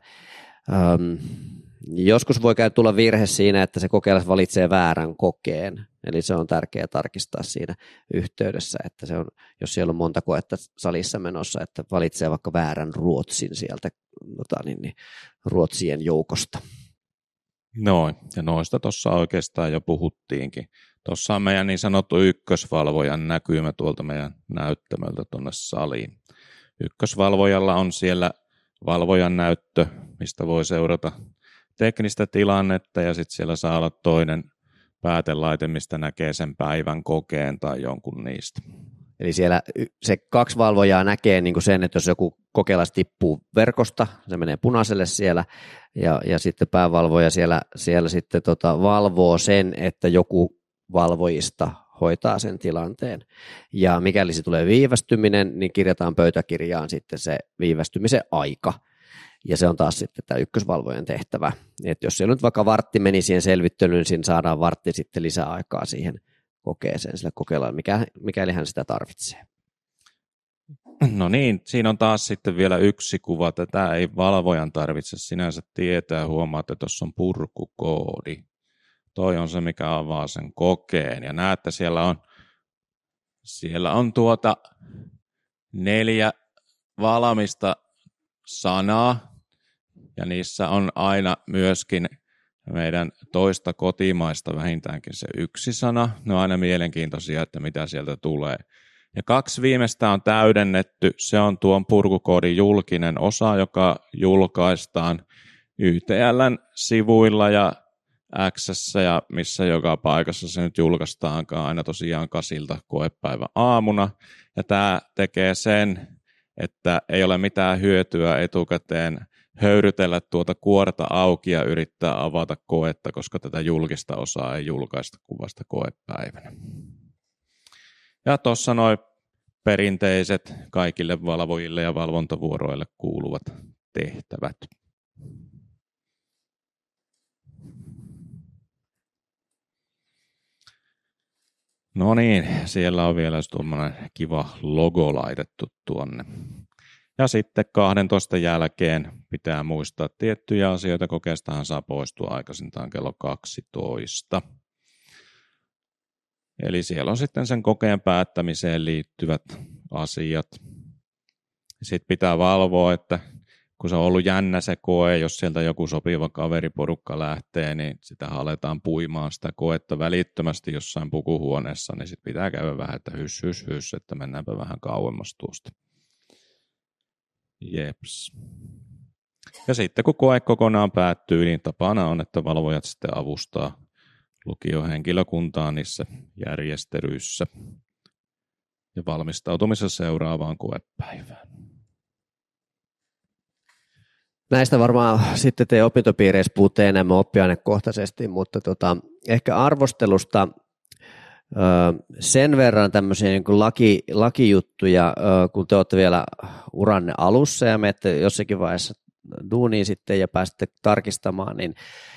joskus voi tulla virhe siinä, että se kokeilija valitsee väärän kokeen. Eli se on tärkeää tarkistaa siinä yhteydessä, että se on, jos siellä on monta koetta salissa menossa, että valitsee vaikka väärän ruotsin sieltä ruotsien joukosta. Noin, ja noista tuossa oikeastaan jo puhuttiinkin. Tuossa on meidän niin sanottu ykkösvalvojan näkymä tuolta meidän näyttämöltä tuonne saliin. Ykkösvalvojalla on siellä valvojan näyttö, mistä voi seurata teknistä tilannetta, ja sitten siellä saa olla toinen päätelaite, mistä näkee sen päivän kokeen tai jonkun niistä. Eli siellä se 2 valvojaa näkee niin kuin sen, että jos joku kokeillas tippuu verkosta, se menee punaiselle siellä, ja sitten päävalvoja siellä sitten valvoo sen, että joku valvojista hoitaa sen tilanteen. Ja mikäli se tulee viivästyminen, niin kirjataan pöytäkirjaan sitten se viivästymisen aika. Ja se on taas sitten tämä ykkösvalvojan tehtävä. Et jos siellä nyt vaikka vartti meni siihen selvittelyyn, niin siinä saadaan vartti sitten lisäaikaa siihen kokeeseen, sillä kokeillaan, mikäli hän sitä tarvitsee. No niin, siinä on taas sitten vielä yksi kuva. Tätä ei valvojan tarvitse sinänsä tietää. Huomaatte, että tuossa on purkukoodi. Toi on se, mikä avaa sen kokeen. Ja näette, siellä on 4 valmista sanaa. Ja niissä on aina myöskin meidän toista kotimaista vähintäänkin se yksi sana. Ne on aina mielenkiintoisia, että mitä sieltä tulee. Ja 2 viimeistä on täydennetty. Se on tuon purkukoodin julkinen osa, joka julkaistaan YTL:n sivuilla ja X:ssä ja missä joka paikassa se nyt julkaistaankaan aina tosiaan 8 koepäivän aamuna. Ja tämä tekee sen, että ei ole mitään hyötyä etukäteen höyrytellä tuota kuorta auki ja yrittää avata koetta, koska tätä julkista osaa ei julkaista kuvasta koepäivänä. Ja tuossa noin perinteiset kaikille valvojille ja valvontavuoroille kuuluvat tehtävät. No niin, siellä on vielä tuommoinen kiva logo laitettu tuonne. Ja sitten 12 jälkeen pitää muistaa tiettyjä asioita. Kokeestahan saa poistua aikaisintaan kello 12. Eli siellä on sitten sen kokeen päättämiseen liittyvät asiat. Sitten pitää valvoa, että kun se on ollut jännä se koe, jos sieltä joku sopiva kaveriporukka lähtee, niin sitä aletaan puimaan sitä koetta välittömästi jossain pukuhuoneessa, niin sitten pitää käydä vähän, että hys, että mennäänpä vähän kauemmas tuosta. Jeps. Ja sitten kun koe kokonaan päättyy, niin tapana on, että valvojat sitten avustaa lukiohenkilökuntaa niissä järjestelyissä ja valmistautumisessa seuraavaan koepäivään. Näistä varmaan sitten teidän opintopiireissä puhutte enemmän oppiainekohtaisesti, mutta ehkä arvostelusta sen verran tämmöisiä niin kuin lakijuttuja, kun te olette vielä uranne alussa ja menette jossakin vaiheessa duuniin sitten ja pääsette tarkistamaan, niin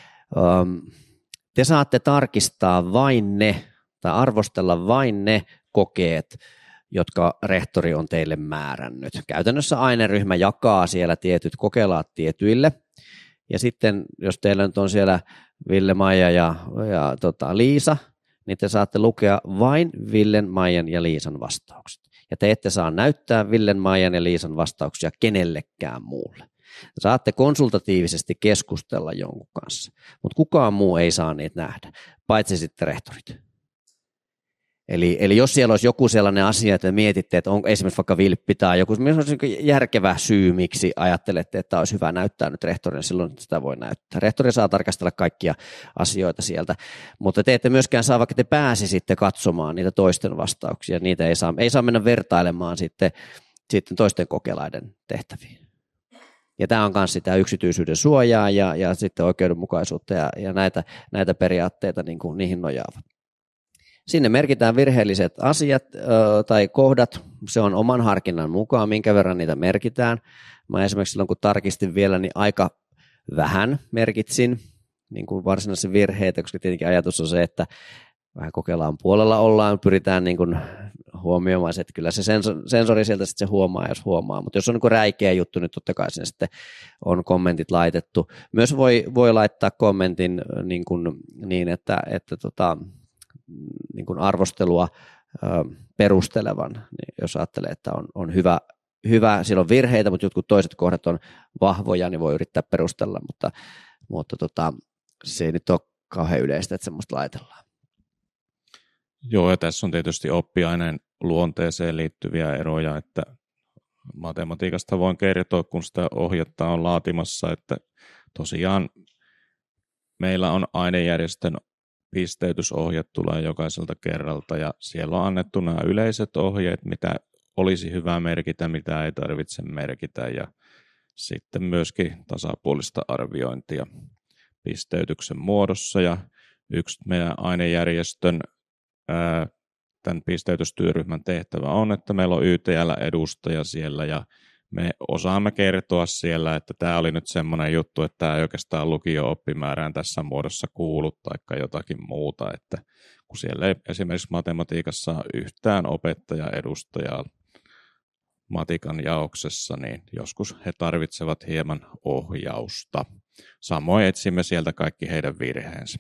te saatte tarkistaa vain ne tai arvostella vain ne kokeet, jotka rehtori on teille määrännyt. Käytännössä aineryhmä jakaa siellä tietyt kokelaat tietyille, ja sitten jos teillä nyt on siellä Ville, Maija ja Liisa, niin te saatte lukea vain Villen, Maijan ja Liisan vastaukset. Ja te ette saa näyttää Villen, Maijan ja Liisan vastauksia kenellekään muulle. Saatte konsultatiivisesti keskustella jonkun kanssa, mutta kukaan muu ei saa niitä nähdä, paitsi sitten rehtorit. Eli jos siellä olisi joku sellainen asia, että mietitte, että on esimerkiksi vaikka vilppi tai joku järkevä syy, miksi ajattelette, että olisi hyvä näyttää nyt rehtorille, silloin sitä voi näyttää. Rehtori saa tarkastella kaikkia asioita sieltä, mutta te ette myöskään saa, vaikka te pääsisitte katsomaan niitä toisten vastauksia, niitä ei saa mennä vertailemaan sitten toisten kokelaiden tehtäviin. Ja tämä on myös sitä yksityisyyden suojaa ja sitten oikeudenmukaisuutta ja näitä periaatteita niin kuin niihin nojaavat. Sinne merkitään virheelliset asiat tai kohdat, se on oman harkinnan mukaan, minkä verran niitä merkitään. Mä esimerkiksi silloin kun tarkistin vielä, niin aika vähän merkitsin niin kuin varsinaisia virheitä, koska tietenkin ajatus on se, että vähän kokeillaan puolella ollaan, pyritään niin kuin huomioimaan, että kyllä se sensori sieltä sitten se huomaa, jos huomaa, mutta jos on niin kuin räikeä juttu, niin totta kai sinne sitten on kommentit laitettu. Myös voi laittaa kommentin niin että niin kuin arvostelua perustelevan, niin jos ajattelee, että on hyvä, siellä on virheitä, mutta jotkut toiset kohdat on vahvoja, niin voi yrittää perustella, mutta se ei nyt ole kauhean yleistä, että semmoista laitellaan. Joo, ja tässä on tietysti oppiaineen luonteeseen liittyviä eroja, että matematiikasta voin kertoa, kun sitä ohjetta on laatimassa, että tosiaan meillä on ainejärjestön pisteytysohje tulee jokaiselta kerralta ja siellä on annettu nämä yleiset ohjeet, mitä olisi hyvä merkitä, mitä ei tarvitse merkitä ja sitten myöskin tasapuolista arviointia pisteytyksen muodossa ja yksi meidän ainejärjestön tämän pisteytystyöryhmän tehtävä on, että meillä on YTL-edustaja siellä ja me osaamme kertoa siellä, että tämä oli nyt semmoinen juttu, että tämä ei oikeastaan lukio-oppimäärään tässä muodossa kuulu tai jotakin muuta, että kun siellä ei esimerkiksi matematiikassa ole yhtään opettaja-edustajaa matikan jaoksessa, niin joskus he tarvitsevat hieman ohjausta. Samoin etsimme sieltä kaikki heidän virheensä.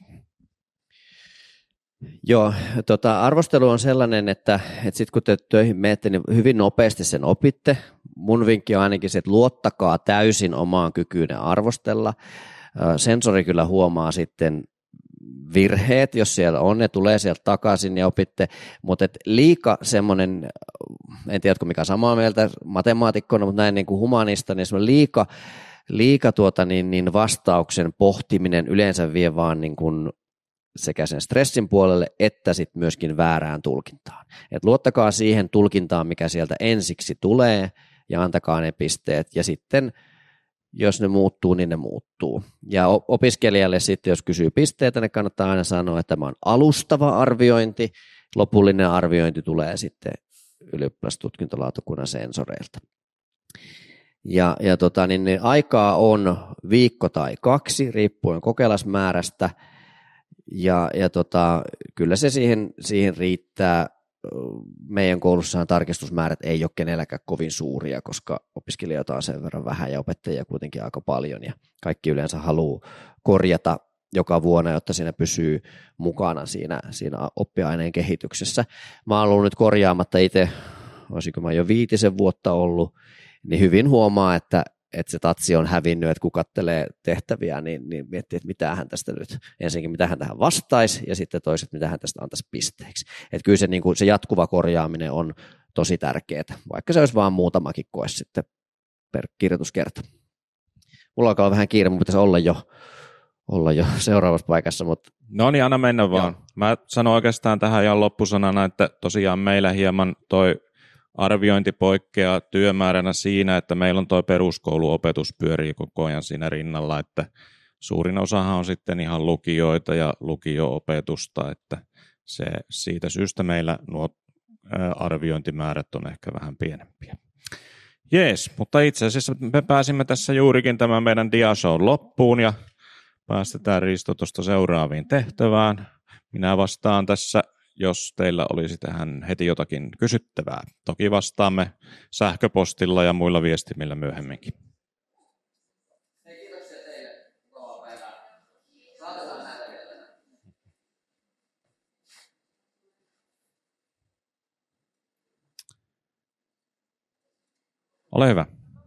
Joo, arvostelu on sellainen, että sitten kun te töihin menette, niin hyvin nopeasti sen opitte. Mun vinkki on ainakin se, että luottakaa täysin omaan kykyyn arvostella. Sensori kyllä huomaa sitten virheet, jos siellä on, ne tulee sieltä takaisin ja opitte, mutta liika semmoinen, en tiedä, mikä samaa mieltä matemaatikkona, mutta näin niin kuin humanista, niin semmoinen liika vastauksen pohtiminen yleensä vie vaan niin kuin sekä sen stressin puolelle että sitten myöskin väärään tulkintaan. Et luottakaa siihen tulkintaan, mikä sieltä ensiksi tulee ja antakaa ne pisteet ja sitten jos ne muuttuu, niin ne muuttuu. Ja opiskelijalle sitten, jos kysyy pisteitä, ne kannattaa aina sanoa, että tämä on alustava arviointi, lopullinen arviointi tulee sitten ylioppilastutkintolautakunnan sensoreilta. Ja niin aikaa on viikko tai 2, riippuen kokeilasmäärästä, ja kyllä se siihen riittää. Meidän koulussahan tarkistusmäärät ei ole kenelläkään kovin suuria, koska opiskelijoita on sen verran vähän ja opettajia kuitenkin aika paljon, ja kaikki yleensä haluaa korjata joka vuonna, jotta siinä pysyy mukana siinä oppiaineen kehityksessä. Mä oon ollut nyt korjaamatta itse, olisiko mä jo 5 vuotta ollut, niin hyvin huomaa, että se tatsi on hävinnyt, että kun katselee tehtäviä, niin miettii, että mitähän tästä nyt, ensinnäkin mitähän tähän vastaisi, ja sitten toiset, mitähän tästä antaisi pisteeksi. Että kyllä se jatkuva korjaaminen on tosi tärkeää, vaikka se olisi vaan muutamakin koe sitten per kirjoituskerta. Mulla alkaa vähän kiire, mun pitäisi olla jo seuraavassa paikassa. Mutta... No niin, anna mennä vaan. Joo. Mä sanon oikeastaan tähän ihan loppusanana, että tosiaan meillä hieman toi arviointi poikkeaa työmääränä siinä, että meillä on tuo peruskouluopetus pyörii koko ajan siinä rinnalla, että suurin osahan on sitten ihan lukioita ja lukio-opetusta, että siitä syystä meillä nuo arviointimäärät on ehkä vähän pienempiä. Jees, mutta itse asiassa me pääsimme tässä juurikin tämän meidän diashown loppuun ja päästetään Risto tuosta seuraaviin tehtävään. Minä vastaan tässä, jos teillä olisi tähän heti jotakin kysyttävää. Toki vastaamme sähköpostilla ja muilla viestimillä myöhemminkin. Kiitoksia teille. Mukavaa päivää. Saatetaan nähdä vielä. Ole hyvä.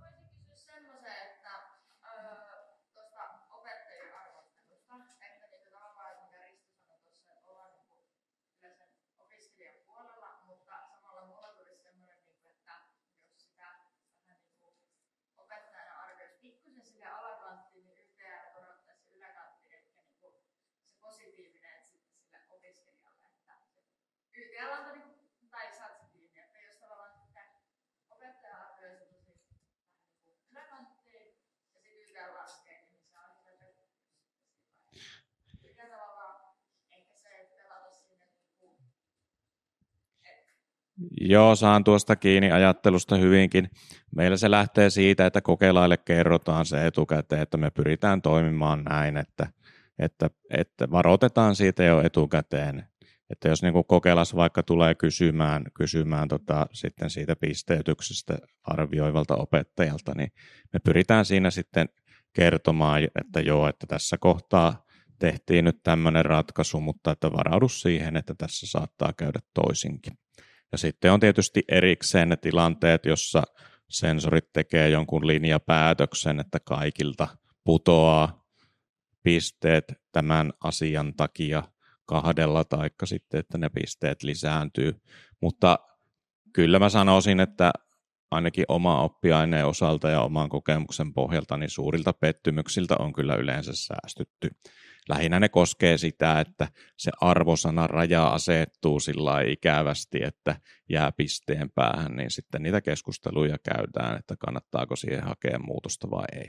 Joo, saan tuosta kiinni ajattelusta hyvinkin. Meillä se lähtee siitä, että kokeilaille kerrotaan se etukäteen, että me pyritään toimimaan näin, että varoitetaan siitä jo etukäteen. Että jos niin kokeilas vaikka tulee kysymään sitten siitä pisteytyksestä arvioivalta opettajalta, niin me pyritään siinä sitten kertomaan, että joo, että tässä kohtaa tehtiin nyt tämmöinen ratkaisu, mutta että varaudu siihen, että tässä saattaa käydä toisinkin. Ja sitten on tietysti erikseen ne tilanteet, jossa sensorit tekee jonkun linjapäätöksen, että kaikilta putoaa pisteet tämän asian takia 2 taikka sitten, että ne pisteet lisääntyy. Mutta kyllä mä sanoisin, että ainakin oma oppiaineen osalta ja oman kokemuksen pohjalta niin suurilta pettymyksiltä on kyllä yleensä säästytty. Lähinnä ne koskee sitä, että se arvosanan raja asettuu sillä ikävästi, että jää pisteen päähän, niin sitten niitä keskusteluja käydään, että kannattaako siihen hakea muutosta vai ei.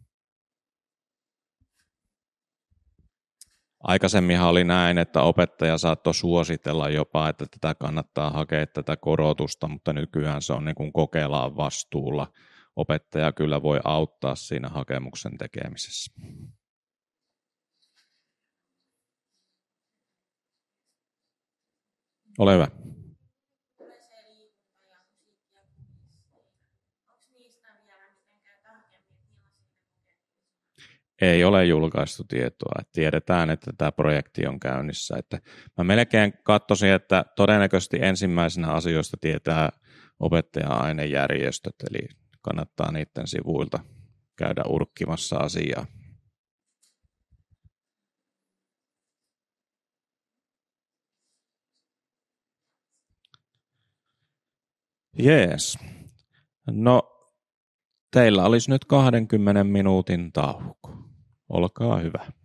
Aikaisemminhan oli näin, että opettaja saattoi suositella jopa, että tätä kannattaa hakea tätä korotusta, mutta nykyään se on niin kuin kokeilaan vastuulla. Opettaja kyllä voi auttaa siinä hakemuksen tekemisessä. Ole hyvä. Ei ole julkaistu tietoa. Tiedetään, että tämä projekti on käynnissä. Että mä melkein katsoisin, että todennäköisesti ensimmäisenä asioista tietää opettaja-ainejärjestöt, eli kannattaa niiden sivuilta käydä urkkimassa asiaa. Jees. No, teillä olisi nyt 20 minuutin tauko. Olkaa hyvä.